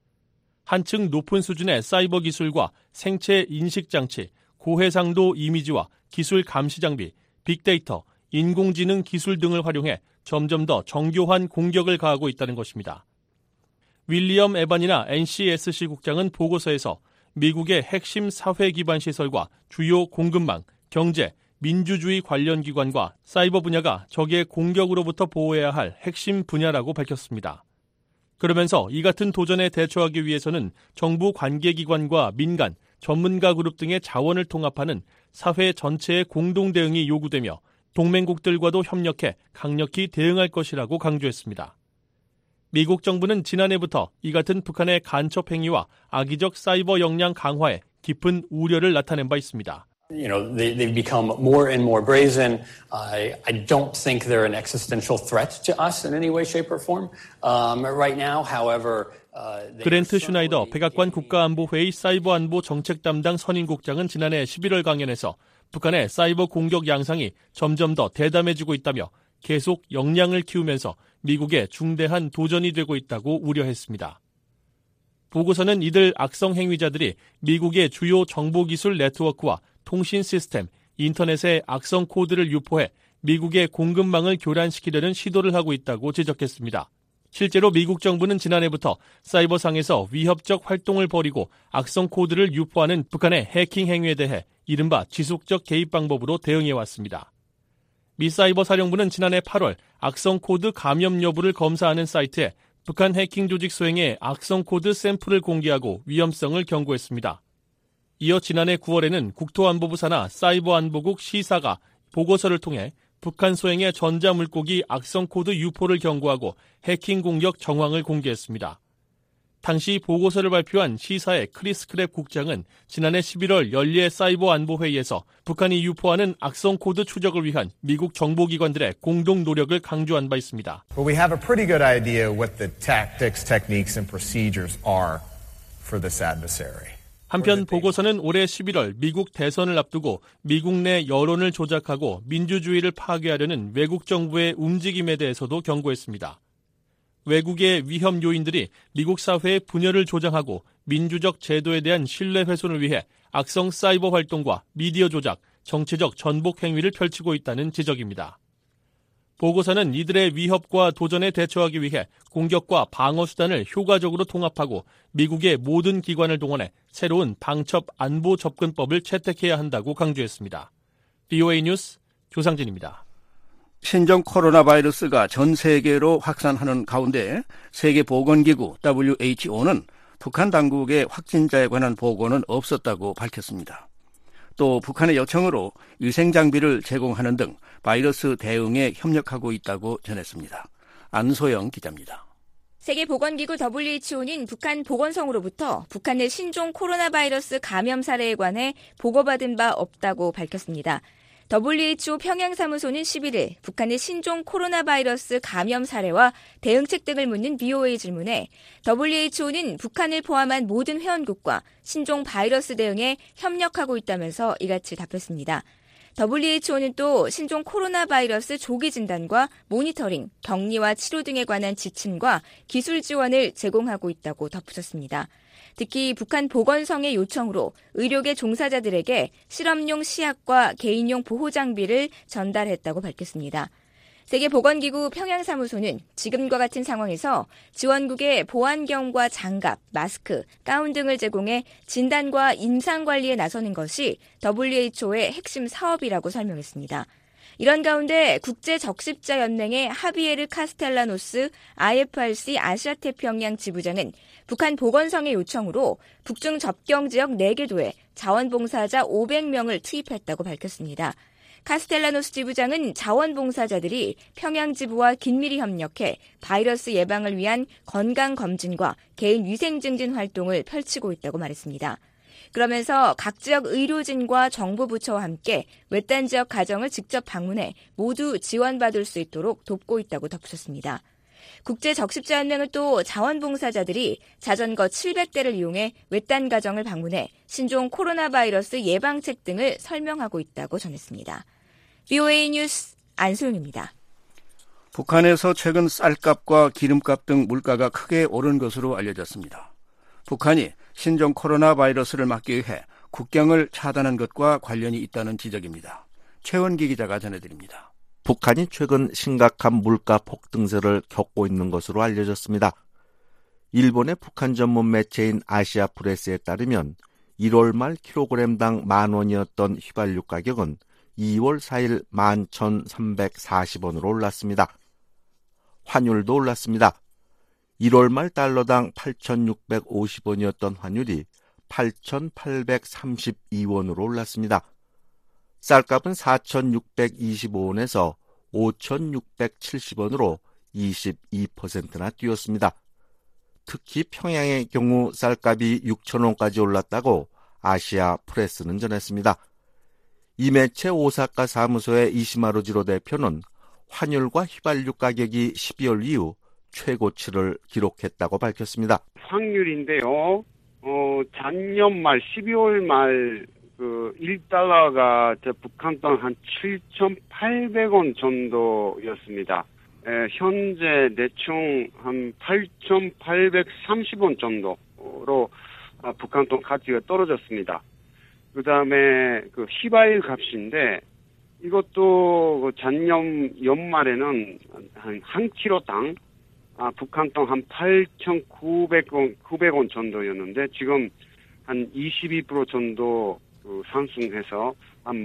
한층 높은 수준의 사이버 기술과 생체 인식 장치, 고해상도 이미지와 기술 감시 장비, 빅데이터, 인공지능 기술 등을 활용해 점점 더 정교한 공격을 가하고 있다는 것입니다. 윌리엄 에반이나 NCSC 국장은 보고서에서 미국의 핵심 사회 기반 시설과 주요 공급망, 경제, 민주주의 관련 기관과 사이버 분야가 적의 공격으로부터 보호해야 할 핵심 분야라고 밝혔습니다. 그러면서 이 같은 도전에 대처하기 위해서는 정부 관계기관과 민간, 전문가 그룹 등의 자원을 통합하는 사회 전체의 공동 대응이 요구되며 동맹국들과도 협력해 강력히 대응할 것이라고 강조했습니다. 미국 정부는 지난해부터 이 같은 북한의 간첩 행위와 악의적 사이버 역량 강화에 깊은 우려를 나타낸 바 있습니다. You know, they've become more and more brazen. I don't think they're an existential threat to us in any way, shape, or form. Right now, however, 그랜트 슈나이더 백악관 국가안보회의 사이버 안보 정책 담당 선임국장은 지난해 11월 강연에서 북한의 사이버 공격 양상이 점점 더 대담해지고 있다며 계속 역량을 키우면서 미국의 중대한 도전이 되고 있다고 우려했습니다. 보고서는 이들 악성 행위자들이 미국의 주요 정보기술 네트워크와 통신 시스템, 인터넷에 악성 코드를 유포해 미국의 공급망을 교란시키려는 시도를 하고 있다고 지적했습니다. 실제로 미국 정부는 지난해부터 사이버상에서 위협적 활동을 벌이고 악성 코드를 유포하는 북한의 해킹 행위에 대해 이른바 지속적 개입 방법으로 대응해왔습니다. 미 사이버 사령부는 지난해 8월 악성 코드 감염 여부를 검사하는 사이트에 북한 해킹 조직 소행의 악성 코드 샘플을 공개하고 위험성을 경고했습니다. 이어 지난해 9월에는 국토안보부 산하 사이버안보국 시사가 보고서를 통해 북한 소행의 전자물고기 악성 코드 유포를 경고하고 해킹 공격 정황을 공개했습니다. 당시 보고서를 발표한 시사의 크리스 크랩 국장은 지난해 11월 연례 사이버 안보 회의에서 북한이 유포하는 악성 코드 추적을 위한 미국 정보기관들의 공동 노력을 강조한 바 있습니다. But we have a pretty good idea what the tactics, techniques, and procedures are for this adversary. 한편 보고서는 올해 11월 미국 대선을 앞두고 미국 내 여론을 조작하고 민주주의를 파괴하려는 외국 정부의 움직임에 대해서도 경고했습니다. 외국의 위험 요인들이 미국 사회의 분열을 조장하고 민주적 제도에 대한 신뢰 훼손을 위해 악성 사이버 활동과 미디어 조작, 정치적 전복 행위를 펼치고 있다는 지적입니다. 보고서는 이들의 위협과 도전에 대처하기 위해 공격과 방어 수단을 효과적으로 통합하고 미국의 모든 기관을 동원해 새로운 방첩 안보 접근법을 채택해야 한다고 강조했습니다. BOA 뉴스 조상진입니다. 신종 코로나 바이러스가 전 세계로 확산하는 가운데 세계보건기구 WHO는 북한 당국의 확진자에 관한 보고는 없었다고 밝혔습니다. 또 북한의 요청으로 위생장비를 제공하는 등 바이러스 대응에 협력하고 있다고 전했습니다. 안소영 기자입니다. 세계보건기구 WHO는 북한 보건성으로부터 북한 내 신종 코로나 바이러스 감염 사례에 관해 보고받은 바 없다고 밝혔습니다. WHO 평양사무소는 11일 북한의 신종 코로나 바이러스 감염 사례와 대응책 등을 묻는 BOA 질문에 WHO는 북한을 포함한 모든 회원국과 신종 바이러스 대응에 협력하고 있다면서 이같이 답했습니다. WHO는 또 신종 코로나 바이러스 조기 진단과 모니터링, 격리와 치료 등에 관한 지침과 기술 지원을 제공하고 있다고 덧붙였습니다. 특히 북한 보건성의 요청으로 의료계 종사자들에게 실험용 시약과 개인용 보호장비를 전달했다고 밝혔습니다. 세계보건기구 평양사무소는 지금과 같은 상황에서 지원국에 보안경과 장갑, 마스크, 가운 등을 제공해 진단과 임상관리에 나서는 것이 WHO의 핵심 사업이라고 설명했습니다. 이런 가운데 국제적십자연맹의 하비에르 카스텔라노스 IFRC 아시아태평양 지부장은 북한 보건성의 요청으로 북중 접경지역 4개도에 자원봉사자 500명을 투입했다고 밝혔습니다. 카스텔라노스 지부장은 자원봉사자들이 평양 지부와 긴밀히 협력해 바이러스 예방을 위한 건강검진과 개인 위생증진 활동을 펼치고 있다고 말했습니다. 그러면서 각 지역 의료진과 정부부처와 함께 외딴 지역 가정을 직접 방문해 모두 지원받을 수 있도록 돕고 있다고 덧붙였습니다. 국제적십자연맹은 또 자원봉사자들이 자전거 700대를 이용해 외딴 가정을 방문해 신종 코로나 바이러스 예방책 등을 설명하고 있다고 전했습니다. BOA 뉴스 안소영입니다. 북한에서 최근 쌀값과 기름값 등 물가가 크게 오른 것으로 알려졌습니다. 북한이 신종 코로나 바이러스를 막기 위해 국경을 차단한 것과 관련이 있다는 지적입니다. 최원기 기자가 전해드립니다. 북한이 최근 심각한 물가 폭등세를 겪고 있는 것으로 알려졌습니다. 일본의 북한 전문 매체인 아시아프레스에 따르면 1월 말 킬로그램당 10,000원이었던 휘발유 가격은 2월 4일 11,340원으로 올랐습니다. 환율도 올랐습니다. 1월 말 달러당 8,650원이었던 환율이 8,832원으로 올랐습니다. 쌀값은 4,625원에서 5,670원으로 22%나 뛰었습니다. 특히 평양의 경우 쌀값이 6,000원까지 올랐다고 아시아 프레스는 전했습니다. 이매체 오사카 사무소의 이시마루지로 대표는 환율과 휘발유 가격이 12월 이후 최고치를 기록했다고 밝혔습니다. 환율인데요. 작년 말 12월 말 1달러가 북한 돈 한 7,800원 정도였습니다. 현재 대충 한 8,830원 정도로 북한 돈 가치가 떨어졌습니다. 그 다음에 휘발유 값인데 이것도 작년 연말에는 한 킬로당 북한 돈 한 8,900원 정도였는데 지금 한 22% 정도 상승해서 한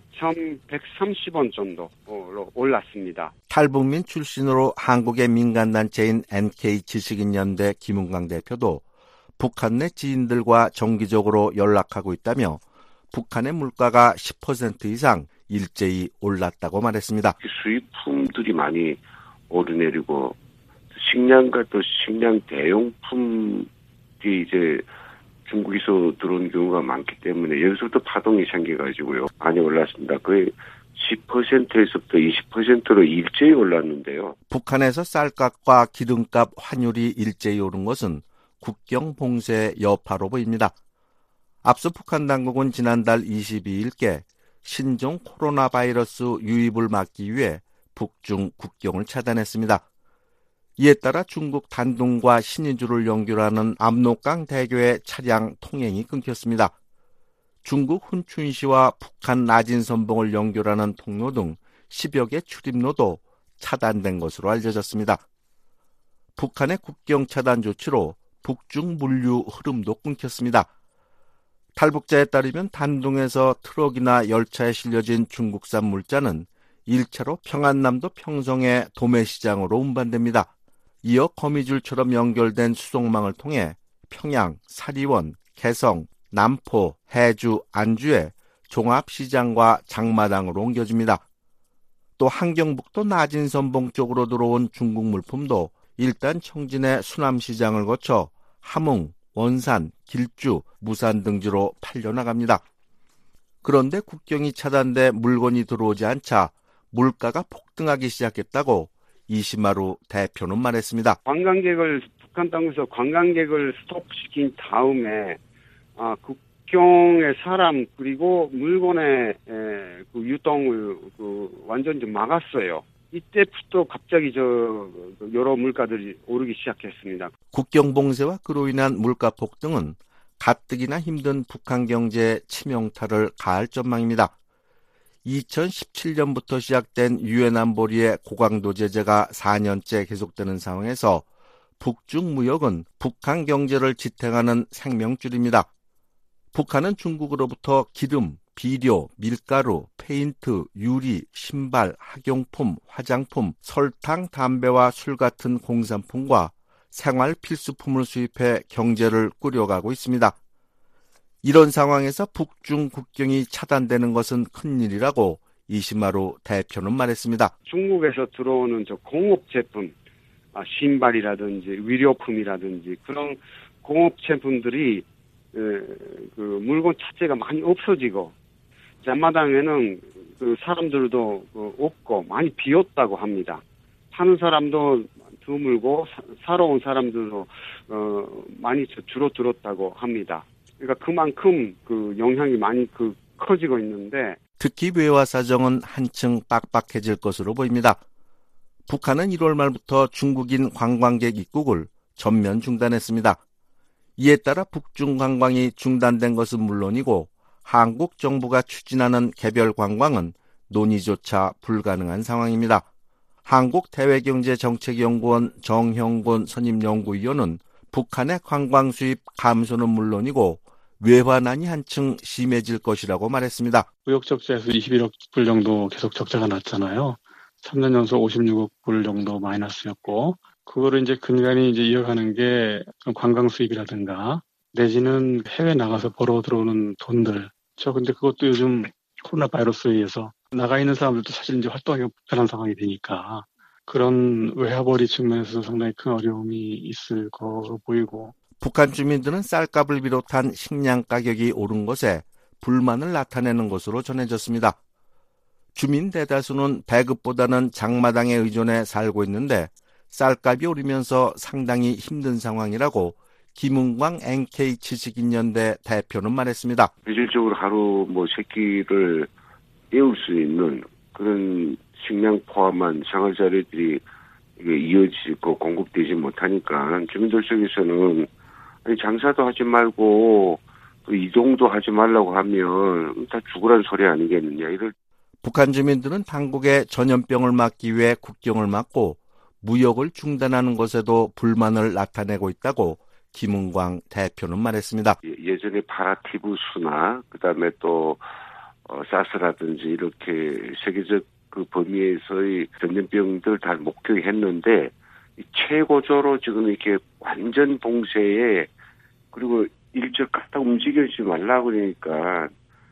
11,130원 정도로 올랐습니다. 탈북민 출신으로 한국의 민간단체인 NK지식인연대 김은광 대표도 북한 내 지인들과 정기적으로 연락하고 있다며 북한의 물가가 10% 이상 일제히 올랐다고 말했습니다. 수입품들이 많이 오르내리고 식량과 또 식량 대용품이 이제 중국에서 들어온 경우가 많기 때문에 여기서부터 파동이 생겨가지고요. 많이 올랐습니다. 거의 10%에서부터 20%로 일제히 올랐는데요. 북한에서 쌀값과 기름값 환율이 일제히 오른 것은 국경 봉쇄의 여파로 보입니다. 앞서 북한 당국은 지난달 22일께 신종 코로나 바이러스 유입을 막기 위해 북중 국경을 차단했습니다. 이에 따라 중국 단둥과 신의주를 연결하는 압록강 대교의 차량 통행이 끊겼습니다. 중국 훈춘시와 북한 나진선봉을 연결하는 통로 등 10여 개 출입로도 차단된 것으로 알려졌습니다. 북한의 국경 차단 조치로 북중 물류 흐름도 끊겼습니다. 탈북자에 따르면 단둥에서 트럭이나 열차에 실려진 중국산 물자는 1차로 평안남도 평성의 도매시장으로 운반됩니다. 이어 거미줄처럼 연결된 수송망을 통해 평양, 사리원, 개성, 남포, 해주, 안주의 종합시장과 장마당으로 옮겨집니다. 또 한경북도 나진선봉 쪽으로 들어온 중국 물품도 일단 청진의 수남시장을 거쳐 함흥, 원산, 길주, 무산 등지로 팔려나갑니다. 그런데 국경이 차단돼 물건이 들어오지 않자 물가가 폭등하기 시작했다고 이시마루 대표는 말했습니다. 북한 땅에서 관광객을 스톱시킨 다음에 국경의 사람 그리고 물건의 유통을 완전히 막았어요. 이때부터 갑자기 여러 물가들이 오르기 시작했습니다. 국경 봉쇄와 그로 인한 물가 폭등은 가뜩이나 힘든 북한 경제에 치명타를 가할 전망입니다. 2017년부터 시작된 유엔 안보리의 고강도 제재가 4년째 계속되는 상황에서 북중 무역은 북한 경제를 지탱하는 생명줄입니다. 북한은 중국으로부터 기름, 비료, 밀가루, 페인트, 유리, 신발, 학용품, 화장품, 설탕, 담배와 술 같은 공산품과 생활 필수품을 수입해 경제를 꾸려가고 있습니다. 이런 상황에서 북중 국경이 차단되는 것은 큰일이라고 이시마루 대표는 말했습니다. 중국에서 들어오는 공업 제품, 신발이라든지 의료품이라든지 그런 공업 제품들이 물건 자체가 많이 없어지고 앞마당에는 사람들도 없고 많이 비었다고 합니다. 파는 사람도 드물고 사러 온 사람들도 많이 줄어들었다고 합니다. 그러니까 그만큼 영향이 많이 커지고 있는데 특히 외화 사정은 한층 빡빡해질 것으로 보입니다. 북한은 1월 말부터 중국인 관광객 입국을 전면 중단했습니다. 이에 따라 북중 관광이 중단된 것은 물론이고 한국 정부가 추진하는 개별 관광은 논의조차 불가능한 상황입니다. 한국대외경제정책연구원 정형곤 선임연구위원은 북한의 관광 수입 감소는 물론이고 외환난이 한층 심해질 것이라고 말했습니다. 무역 적자에서 21억 불 정도 계속 적자가 났잖아요. 3년 연속 56억 불 정도 마이너스였고 그거를 이제 근간히 이어가는 게 관광 수입이라든가 내지는 해외 나가서 벌어 들어오는 돈들. 근데 그것도 요즘 코로나 바이러스에 의해서 나가 있는 사람들도 사실 이제 활동하기가 불편한 상황이 되니까 그런 외화벌이 측면에서 상당히 큰 어려움이 있을 거로 보이고. 북한 주민들은 쌀값을 비롯한 식량 가격이 오른 것에 불만을 나타내는 것으로 전해졌습니다. 주민 대다수는 배급보다는 장마당에 의존해 살고 있는데 쌀값이 오르면서 상당히 힘든 상황이라고 김은광 NK지식인연대 대표는 말했습니다. 실질적으로 하루 새끼를 때울 수 있는 그런 식량 포함한 생활 자료들이 이어지고 공급되지 못하니까 주민들 속에서는 장사도 하지 말고 또 이동도 하지 말라고 하면 다 죽으라는 소리 아니겠느냐. 북한 주민들은 당국의 전염병을 막기 위해 국경을 막고 무역을 중단하는 것에도 불만을 나타내고 있다고 김은광 대표는 말했습니다. 예전에 파라티부스나 그다음에 또 사스라든지 이렇게 세계적 그 범위에서의 전염병들 다 목격했는데 최고조로 지금 이렇게 완전 봉쇄에 그리고 일절 갖다 움직이지 말라 그러니까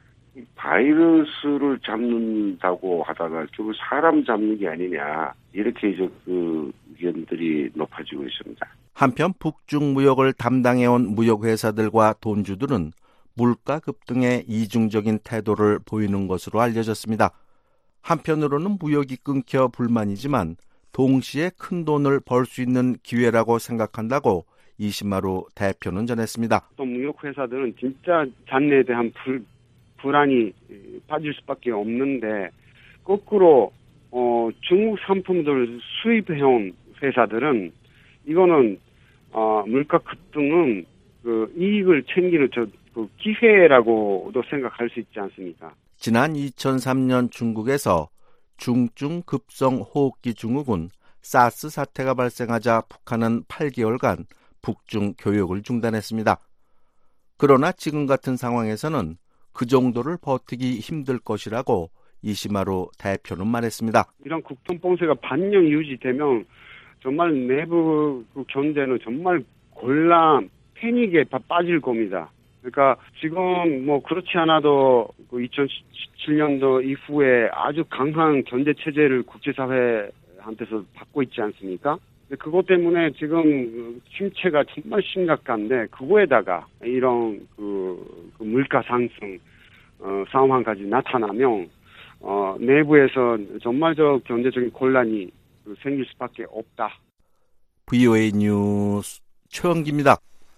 바이러스를 잡는다고 하다가 결국 사람 잡는 게 아니냐 이렇게 이제 그 의견들이 높아지고 있습니다. 한편 북중 무역을 담당해온 무역회사들과 돈주들은 물가 급등에 이중적인 태도를 보이는 것으로 알려졌습니다. 한편으로는 무역이 끊겨 불만이지만 동시에 큰 돈을 벌 수 있는 기회라고 생각한다고 이시마루 대표는 전했습니다. 또 무역회사들은 진짜 잔내에 대한 불안이 빠질 수밖에 없는데 거꾸로 중국 상품들 수입해온 회사들은 이거는 물가 급등은 그 이익을 챙기는 그 기회라고도 생각할 수 있지 않습니까? 지난 2003년 중국에서 중증 급성 호흡기 증후군 사스 사태가 발생하자 북한은 8개월간 북중 교역을 중단했습니다. 그러나 지금 같은 상황에서는 그 정도를 버티기 힘들 것이라고 이시마루 대표는 말했습니다. 이런 국경 봉쇄가 반년 유지되면 정말 내부 그 경제는 정말 곤란, 패닉에 빠질 겁니다. 그러니까 지금 그렇지 않아도 그 2017년도 이후에 아주 강한 경제 체제를 국제사회한테서 받고 있지 않습니까? 그것 때문에 지금 침체가 정말 심각한데 그거에다가 이런 그 물가 상승 상황까지 나타나면 내부에서 정말 경제적인 곤란이 생길 수밖에 없다. VOA 뉴스 최영기입니다.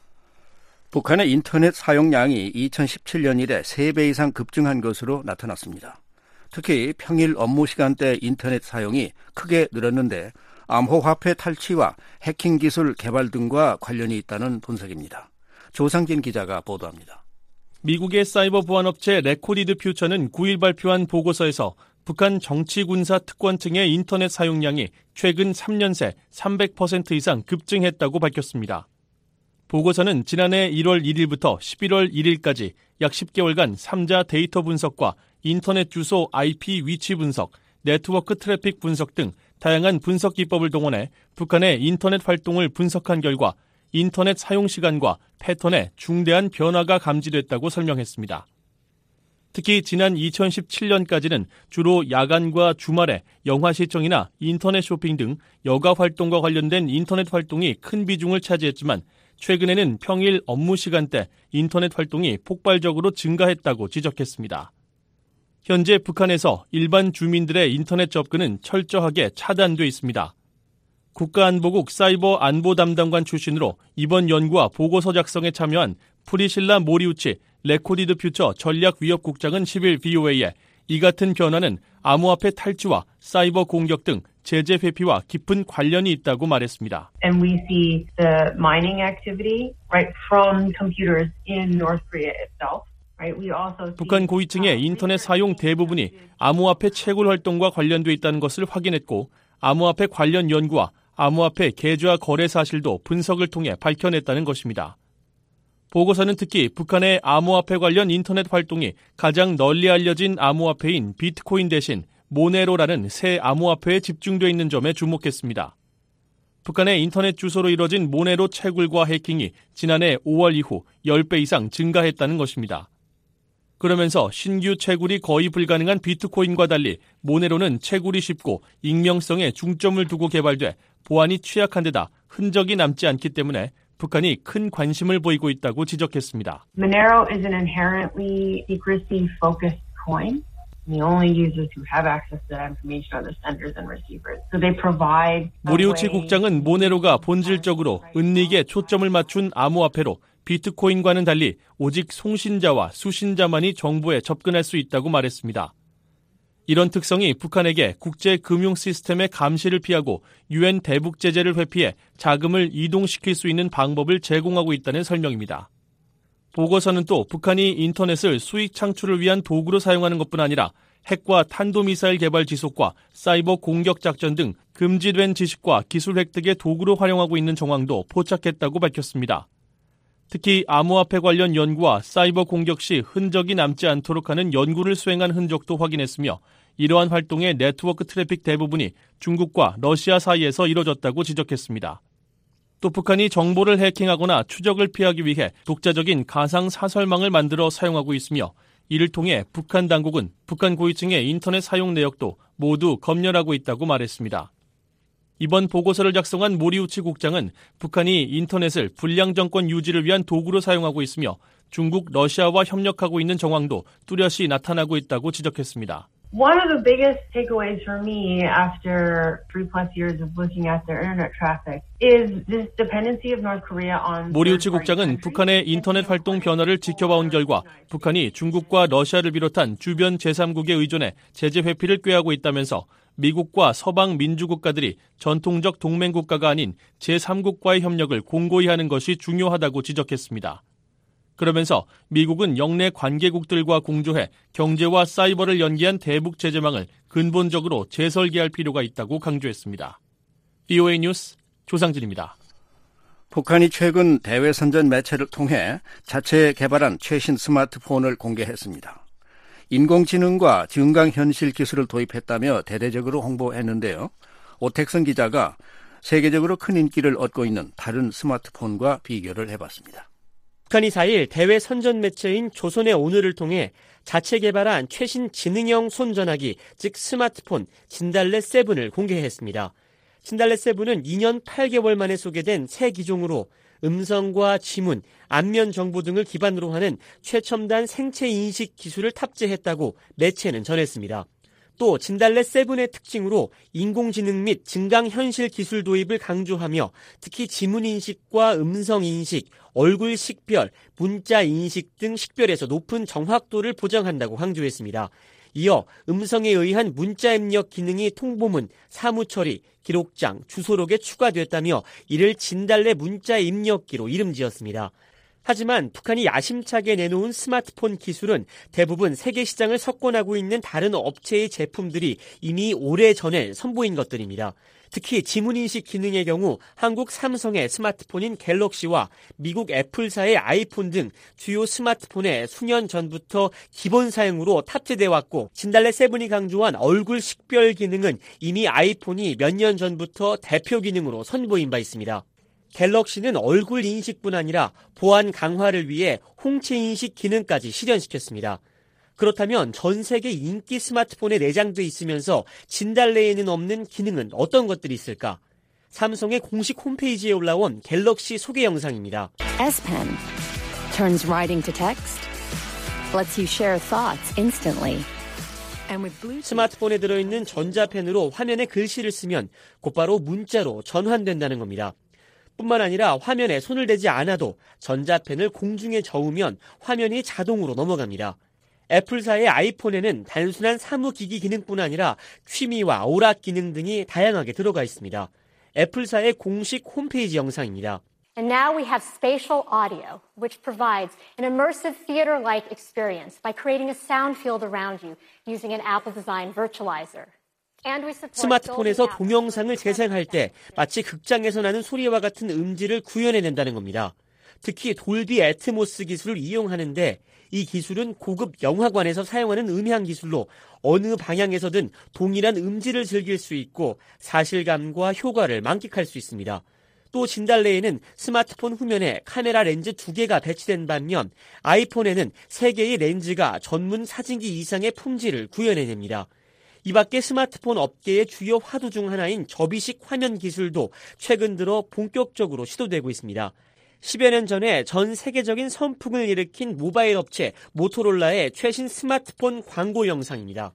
북한의 인터넷 사용량이 2017년 이래 3배 이상 급증한 것으로 나타났습니다. 특히 평일 업무 시간대 인터넷 사용이 크게 늘었는데 암호화폐 탈취와 해킹 기술 개발 등과 관련이 있다는 분석입니다. 조상진 기자가 보도합니다. 미국의 사이버 보안업체 레코디드 퓨처는 9일 발표한 보고서에서 북한 정치군사 특권층의 인터넷 사용량이 최근 3년 새 300% 이상 급증했다고 밝혔습니다. 보고서는 지난해 1월 1일부터 11월 1일까지 약 10개월간 3자 데이터 분석과 인터넷 주소 IP 위치 분석, 네트워크 트래픽 분석 등 다양한 분석 기법을 동원해 북한의 인터넷 활동을 분석한 결과 인터넷 사용 시간과 패턴에 중대한 변화가 감지됐다고 설명했습니다. 특히 지난 2017년까지는 주로 야간과 주말에 영화 시청이나 인터넷 쇼핑 등 여가 활동과 관련된 인터넷 활동이 큰 비중을 차지했지만 최근에는 평일 업무 시간대 인터넷 활동이 폭발적으로 증가했다고 지적했습니다. 현재 북한에서 일반 주민들의 인터넷 접근은 철저하게 차단돼 있습니다. 국가안보국 사이버 안보 담당관 출신으로 이번 연구와 보고서 작성에 참여한 프리실라 모리우치 레코디드 퓨처 전략위협국장은 10일 VOA에 이 같은 변화는 암호화폐 탈취와 사이버 공격 등 제재 회피와 깊은 관련이 있다고 말했습니다. And we see the mining activity right from computers in North Korea itself. 북한 고위층의 인터넷 사용 대부분이 암호화폐 채굴 활동과 관련돼 있다는 것을 확인했고 암호화폐 관련 연구와 암호화폐 계좌 거래 사실도 분석을 통해 밝혀냈다는 것입니다. 보고서는 특히 북한의 암호화폐 관련 인터넷 활동이 가장 널리 알려진 암호화폐인 비트코인 대신 모네로라는 새 암호화폐에 집중돼 있는 점에 주목했습니다. 북한의 인터넷 주소로 이뤄진 모네로 채굴과 해킹이 지난해 5월 이후 10배 이상 증가했다는 것입니다. 그러면서 신규 채굴이 거의 불가능한 비트코인과 달리 모네로는 채굴이 쉽고 익명성에 중점을 두고 개발돼 보안이 취약한 데다 흔적이 남지 않기 때문에 북한이 큰 관심을 보이고 있다고 지적했습니다. Monero is an inherently secrecy-focused coin. The only users who have access to that information are the senders and receivers. So they provide. 모리우치 국장은 모네로가 본질적으로 은닉에 초점을 맞춘 암호화폐로 비트코인과는 달리 오직 송신자와 수신자만이 정보에 접근할 수 있다고 말했습니다. 이런 특성이 북한에게 국제 금융 시스템의 감시를 피하고 유엔 대북 제재를 회피해 자금을 이동시킬 수 있는 방법을 제공하고 있다는 설명입니다. 보고서는 또 북한이 인터넷을 수익 창출을 위한 도구로 사용하는 것뿐 아니라 핵과 탄도미사일 개발 지속과 사이버 공격 작전 등 금지된 지식과 기술 획득의 도구로 활용하고 있는 정황도 포착했다고 밝혔습니다. 특히 암호화폐 관련 연구와 사이버 공격 시 흔적이 남지 않도록 하는 연구를 수행한 흔적도 확인했으며 이러한 활동의 네트워크 트래픽 대부분이 중국과 러시아 사이에서 이뤄졌다고 지적했습니다. 또 북한이 정보를 해킹하거나 추적을 피하기 위해 독자적인 가상 사설망을 만들어 사용하고 있으며 이를 통해 북한 당국은 북한 고위층의 인터넷 사용 내역도 모두 검열하고 있다고 말했습니다. 이번 보고서를 작성한 모리우치 국장은 북한이 인터넷을 불량 정권 유지를 위한 도구로 사용하고 있으며 중국, 러시아와 협력하고 있는 정황도 뚜렷이 나타나고 있다고 지적했습니다. One of the biggest takeaways for me after 3+ years of looking at their internet traffic is this dependency of North Korea on. 모리우치 국장은 북한의 인터넷 활동 변화를 지켜봐온 결과 북한이 중국과 러시아를 비롯한 주변 제3국에 의존해 제재 회피를 꾀하고 있다면서 미국과 서방 민주국가들이 전통적 동맹국가가 아닌 제3국과의 협력을 공고히 하는 것이 중요하다고 지적했습니다. 그러면서 미국은 영내 관계국들과 공조해 경제와 사이버를 연계한 대북 제재망을 근본적으로 재설계할 필요가 있다고 강조했습니다. VOA 뉴스 조상진입니다. 북한이 최근 대외 선전 매체를 통해 자체 개발한 최신 스마트폰을 공개했습니다. 인공지능과 증강현실 기술을 도입했다며 대대적으로 홍보했는데요. 오택선 기자가 세계적으로 큰 인기를 얻고 있는 다른 스마트폰과 비교를 해봤습니다. 북한이 4일 대외 선전 매체인 조선의 오늘을 통해 자체 개발한 최신 지능형 손전화기, 즉 스마트폰 진달래 7을 공개했습니다. 진달래 7은 2년 8개월 만에 소개된 새 기종으로 음성과 지문, 안면 정보 등을 기반으로 하는 최첨단 생체 인식 기술을 탑재했다고 매체는 전했습니다. 또 진달래 7의 특징으로 인공지능 및 증강현실 기술 도입을 강조하며 특히 지문인식과 음성인식, 얼굴 식별, 문자 인식 등 식별에서 높은 정확도를 보장한다고 강조했습니다. 이어 음성에 의한 문자 입력 기능이 통보문, 사무처리, 기록장, 주소록에 추가됐다며 이를 진달래 문자 입력기로 이름지었습니다. 하지만 북한이 야심차게 내놓은 스마트폰 기술은 대부분 세계 시장을 석권하고 있는 다른 업체의 제품들이 이미 오래전에 선보인 것들입니다. 특히 지문인식 기능의 경우 한국 삼성의 스마트폰인 갤럭시와 미국 애플사의 아이폰 등 주요 스마트폰에 수년 전부터 기본 사양으로 탑재돼 왔고 진달래 7이 강조한 얼굴 식별 기능은 이미 아이폰이 몇 년 전부터 대표 기능으로 선보인 바 있습니다. 갤럭시는 얼굴 인식뿐 아니라 보안 강화를 위해 홍채 인식 기능까지 실현시켰습니다. 그렇다면 전 세계 인기 스마트폰에 내장돼 있으면서 진달래에는 없는 기능은 어떤 것들이 있을까? 삼성의 공식 홈페이지에 올라온 갤럭시 소개 영상입니다. S Pen turns writing to text, lets you share thoughts instantly. 스마트폰에 들어있는 전자펜으로 화면에 글씨를 쓰면 곧바로 문자로 전환된다는 겁니다. 뿐만 아니라 화면에 손을 대지 않아도 전자펜을 공중에 저으면 화면이 자동으로 넘어갑니다. 애플사의 아이폰에는 단순한 사무기기 기능뿐 아니라 취미와 오락 기능 등이 다양하게 들어가 있습니다. 애플사의 공식 홈페이지 영상입니다. And now we have spatial audio, which provides an immersive theater-like experience by creating a sound field around you using an Apple Design virtualizer. 스마트폰에서 동영상을 재생할 때 마치 극장에서 나는 소리와 같은 음질을 구현해낸다는 겁니다. 특히 돌비 애트모스 기술을 이용하는데 이 기술은 고급 영화관에서 사용하는 음향 기술로 어느 방향에서든 동일한 음질을 즐길 수 있고 사실감과 효과를 만끽할 수 있습니다. 또 진달래에는 스마트폰 후면에 카메라 렌즈 2개가 배치된 반면 아이폰에는 3개의 렌즈가 전문 사진기 이상의 품질을 구현해냅니다. 이 밖에 스마트폰 업계의 주요 화두 중 하나인 접이식 화면 기술도 최근 들어 본격적으로 시도되고 있습니다. 10여 년 전에 전 세계적인 선풍을 일으킨 모바일 업체 모토로라의 최신 스마트폰 광고 영상입니다.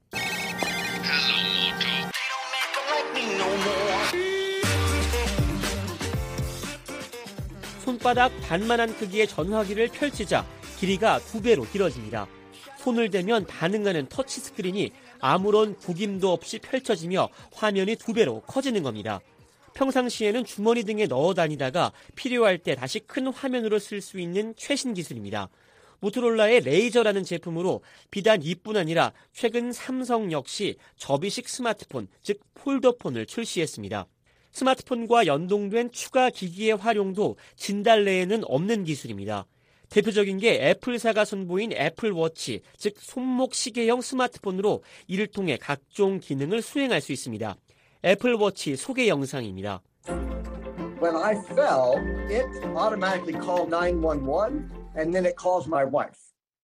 손바닥 반만한 크기의 전화기를 펼치자 길이가 2배로 길어집니다. 손을 대면 반응하는 터치스크린이 아무런 구김도 없이 펼쳐지며 화면이 2배로 커지는 겁니다. 평상시에는 주머니 등에 넣어 다니다가 필요할 때 다시 큰 화면으로 쓸 수 있는 최신 기술입니다. 모토로라의 레이저라는 제품으로 비단 이뿐 아니라 최근 삼성 역시 접이식 스마트폰, 즉 폴더폰을 출시했습니다. 스마트폰과 연동된 추가 기기의 활용도 진달래에는 없는 기술입니다. 대표적인 게 애플사가 선보인 애플워치, 즉 손목 시계형 스마트폰으로 이를 통해 각종 기능을 수행할 수 있습니다. 애플워치 소개 영상입니다. When I fell, it automatically called 911 and then it calls my wife.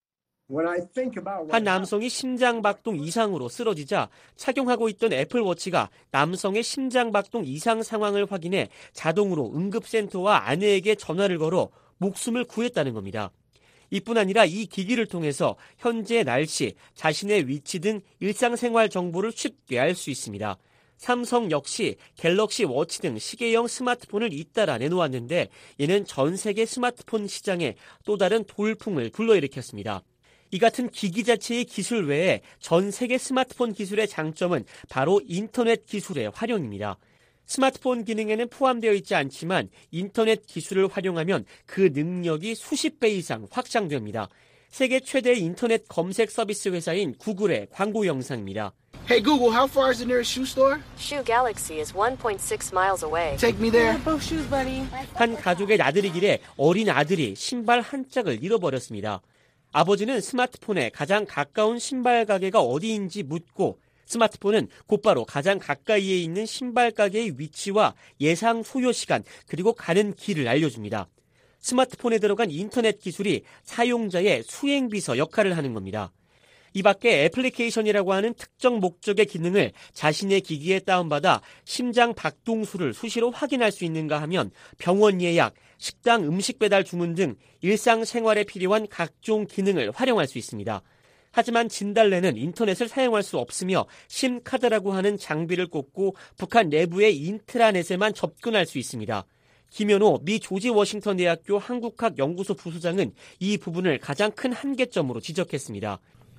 한 남성이 심장박동 이상으로 쓰러지자 착용하고 있던 애플워치가 남성의 심장박동 이상 상황을 확인해 자동으로 응급센터와 아내에게 전화를 걸어 목숨을 구했다는 겁니다. 이뿐 아니라 이 기기를 통해서 현재 날씨, 자신의 위치 등 일상생활 정보를 쉽게 알 수 있습니다. 삼성 역시 갤럭시 워치 등 시계형 스마트폰을 잇따라 내놓았는데 이는 전 세계 스마트폰 시장에 또 다른 돌풍을 불러일으켰습니다. 이 같은 기기 자체의 기술 외에 전 세계 스마트폰 기술의 장점은 바로 인터넷 기술의 활용입니다. 스마트폰 기능에는 포함되어 있지 않지만 인터넷 기술을 활용하면 그 능력이 수십 배 이상 확장됩니다. 세계 최대 인터넷 검색 서비스 회사인 구글의 광고 영상입니다. Hey Google, how far is the nearest shoe store? Shoe Galaxy is 1.6 miles away. Take me there. Both shoes, buddy. 한 가족의 나들이 길에 어린 아들이 신발 한 짝을 잃어버렸습니다. 아버지는 스마트폰에 가장 가까운 신발 가게가 어디인지 묻고 스마트폰은 곧바로 가장 가까이에 있는 신발 가게의 위치와 예상 소요 시간 그리고 가는 길을 알려줍니다. 스마트폰에 들어간 인터넷 기술이 사용자의 수행비서 역할을 하는 겁니다. 이 밖에 애플리케이션이라고 하는 특정 목적의 기능을 자신의 기기에 다운받아 심장 박동수를 수시로 확인할 수 있는가 하면 병원 예약, 식당 음식 배달 주문 등 일상생활에 필요한 각종 기능을 활용할 수 있습니다. 하지만 진달래는 인터넷을 사용할 수 없으며 심카드라고 하는 장비를 꽂고 북한 내부의 인트라넷에만 접근할 수 있습니다. 김현호 미 조지 워싱턴 대학교 한국학 연구소 부소장은 이 부분을 가장 큰 한계점으로 지적했습니다.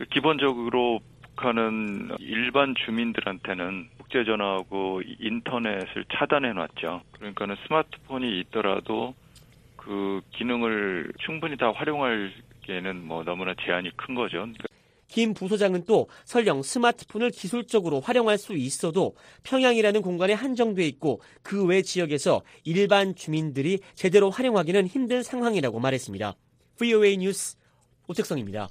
기본적으로 북한은 일반 주민들한테는 국제전화하고 인터넷을 차단해놨죠. 그러니까는 스마트폰이 있더라도 그 기능을 충분히 다 활용하기에는 너무나 제한이 큰 거죠. 김 부소장은 또 설령 스마트폰을 기술적으로 활용할 수 있어도 평양이라는 공간에 한정돼 있고 그 외 지역에서 일반 주민들이 제대로 활용하기는 힘든 상황이라고 말했습니다. VOA 뉴스 오택성입니다.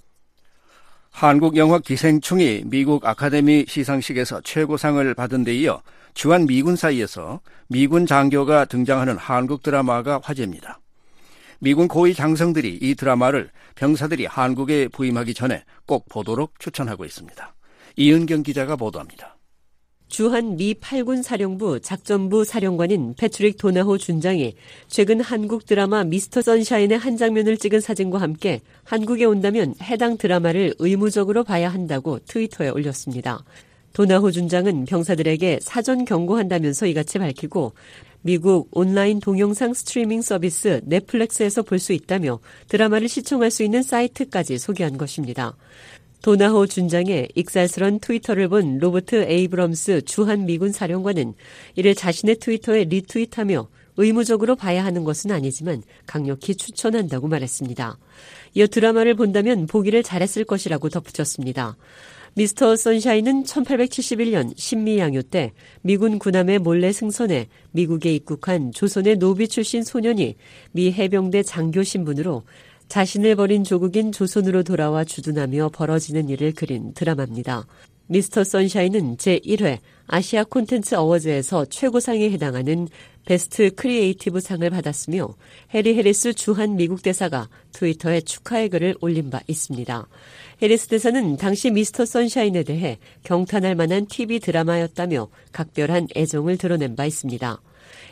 한국 영화 기생충이 미국 아카데미 시상식에서 최고상을 받은 데 이어 주한 미군 사이에서 미군 장교가 등장하는 한국 드라마가 화제입니다. 미군 고위 장성들이 이 드라마를 병사들이 한국에 부임하기 전에 꼭 보도록 추천하고 있습니다. 이은경 기자가 보도합니다. 주한 미 8군 사령부 작전부 사령관인 패트릭 도나호 준장이 최근 한국 드라마 미스터 선샤인의 한 장면을 찍은 사진과 함께 한국에 온다면 해당 드라마를 의무적으로 봐야 한다고 트위터에 올렸습니다. 도나호 준장은 병사들에게 사전 경고한다면서 이같이 밝히고 미국 온라인 동영상 스트리밍 서비스 넷플릭스에서 볼 수 있다며 드라마를 시청할 수 있는 사이트까지 소개한 것입니다. 도나호 준장의 익살스런 트위터를 본 로버트 에이브럼스 주한 미군 사령관은 이를 자신의 트위터에 리트윗하며 의무적으로 봐야 하는 것은 아니지만 강력히 추천한다고 말했습니다. 이어 드라마를 본다면 보기를 잘했을 것이라고 덧붙였습니다. 미스터 선샤인은 1871년 신미양요 때 미군 군함에 몰래 승선해 미국에 입국한 조선의 노비 출신 소년이 미 해병대 장교 신분으로 자신을 버린 조국인 조선으로 돌아와 주둔하며 벌어지는 일을 그린 드라마입니다. 미스터 선샤인은 제1회 아시아 콘텐츠 어워즈에서 최고상에 해당하는 베스트 크리에이티브 상을 받았으며 해리 해리스 주한 미국 대사가 트위터에 축하의 글을 올린 바 있습니다. 해리스 대사는 당시 미스터 선샤인에 대해 경탄할 만한 TV 드라마였다며 각별한 애정을 드러낸 바 있습니다.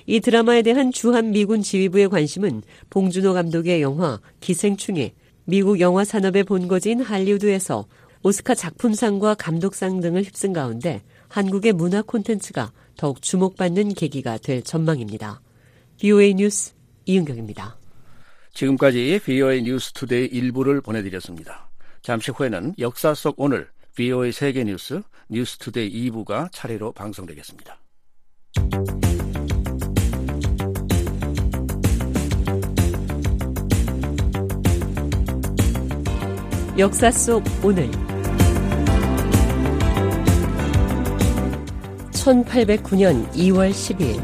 이 드라마에 대한 주한미군 지휘부의 관심은 봉준호 감독의 영화 기생충이 미국 영화 산업의 본거지인 할리우드에서 오스카 작품상과 감독상 등을 휩쓴 가운데 한국의 문화 콘텐츠가 더욱 주목받는 계기가 될 전망입니다. VOA 뉴스 이은경입니다. 지금까지 VOA 뉴스 투데이 1부를 보내드렸습니다. 잠시 후에는 역사 속 오늘 VOA 세계 뉴스 뉴스 투데이 2부가 차례로 방송되겠습니다. 역사 속 오늘 1809년 2월 12일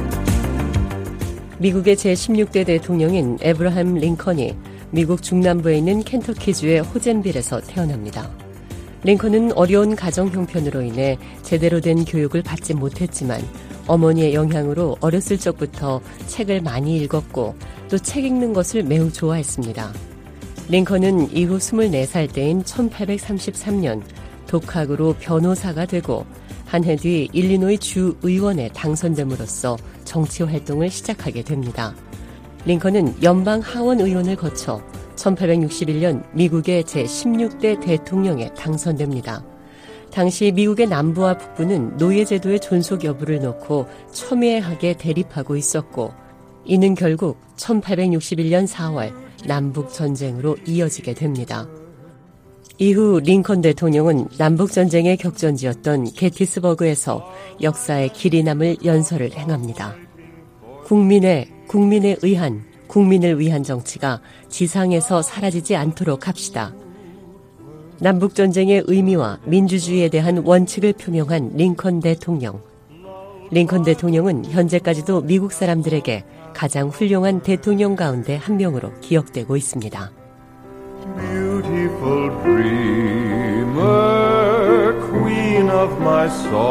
미국의 제16대 대통령인 에브라함 링컨이 미국 중남부에 있는 켄터키주의 호젠빌에서 태어납니다. 링컨은 어려운 가정 형편으로 인해 제대로 된 교육을 받지 못했지만 어머니의 영향으로 어렸을 적부터 책을 많이 읽었고 또 책 읽는 것을 매우 좋아했습니다. 링컨은 이후 24살 때인 1833년 독학으로 변호사가 되고 한 해 뒤 일리노이 주 의원에 당선됨으로써 정치 활동을 시작하게 됩니다. 링컨은 연방 하원 의원을 거쳐 1861년 미국의 제16대 대통령에 당선됩니다. 당시 미국의 남부와 북부는 노예제도의 존속 여부를 놓고 첨예하게 대립하고 있었고 이는 결국 1861년 4월 남북전쟁으로 이어지게 됩니다. 이후 링컨 대통령은 남북전쟁의 격전지였던 게티스버그에서 역사의 길이 남을 연설을 행합니다. 국민을 위한 정치가 지상에서 사라지지 않도록 합시다. 남북전쟁의 의미와 민주주의에 대한 원칙을 표명한 링컨 대통령. 링컨 대통령은 현재까지도 미국 사람들에게 가장 훌륭한 대통령 가운데 한 명으로 기억되고 있습니다. Beautiful dreamer, queen of my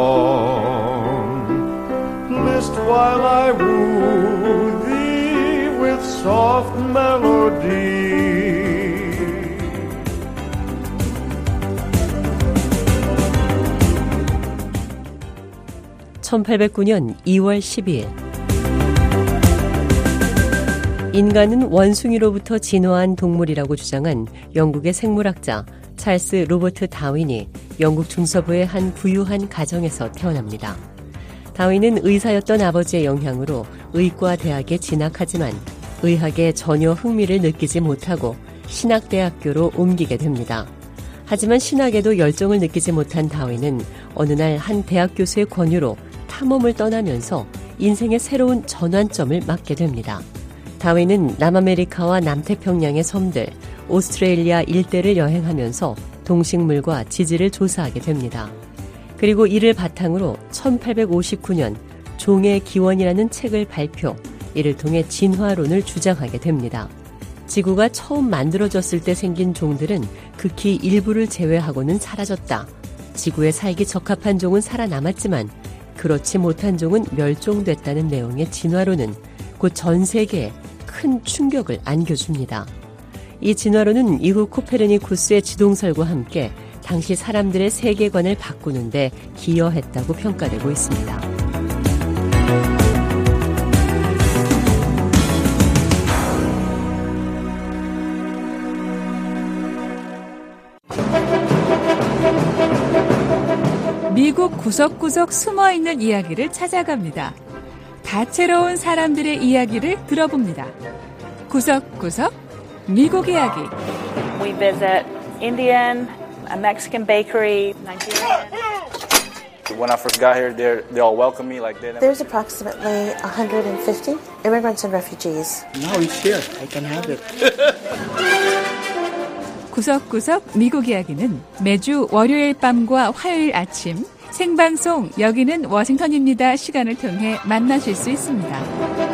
song, list while I woo thee with soft melody. 1809년 2월 12일 인간은 원숭이로부터 진화한 동물이라고 주장한 영국의 생물학자 찰스 로버트 다윈이 영국 중서부의 한 부유한 가정에서 태어납니다. 다윈은 의사였던 아버지의 영향으로 의과 대학에 진학하지만 의학에 전혀 흥미를 느끼지 못하고 신학대학교로 옮기게 됩니다. 하지만 신학에도 열정을 느끼지 못한 다윈은 어느 날 한 대학 교수의 권유로 탐험을 떠나면서 인생의 새로운 전환점을 맞게 됩니다. 다윈은 남아메리카와 남태평양의 섬들, 오스트레일리아 일대를 여행하면서 동식물과 지질을 조사하게 됩니다. 그리고 이를 바탕으로 1859년 종의 기원이라는 책을 발표, 이를 통해 진화론을 주장하게 됩니다. 지구가 처음 만들어졌을 때 생긴 종들은 극히 일부를 제외하고는 사라졌다. 지구에 살기 적합한 종은 살아남았지만 그렇지 못한 종은 멸종됐다는 내용의 진화론은 곧 전 세계에 큰 충격을 안겨줍니다. 이 진화론은 이후 코페르니쿠스의 지동설과 함께 당시 사람들의 세계관을 바꾸는데 기여했다고 평가되고 있습니다. 미국 구석구석 숨어있는 이야기를 찾아갑니다. 다채로운 사람들의 이야기를 들어봅니다. 구석구석 미국 이야기. We visit Indian, a Mexican bakery, Nigerian. When I first got here, they all welcomed me like that. There's approximately 150 immigrants and refugees. No, he's here. I can have it. 구석구석 미국 이야기는 매주 월요일 밤과 화요일 아침 생방송 여기는 워싱턴입니다 시간을 통해 만나실 수 있습니다.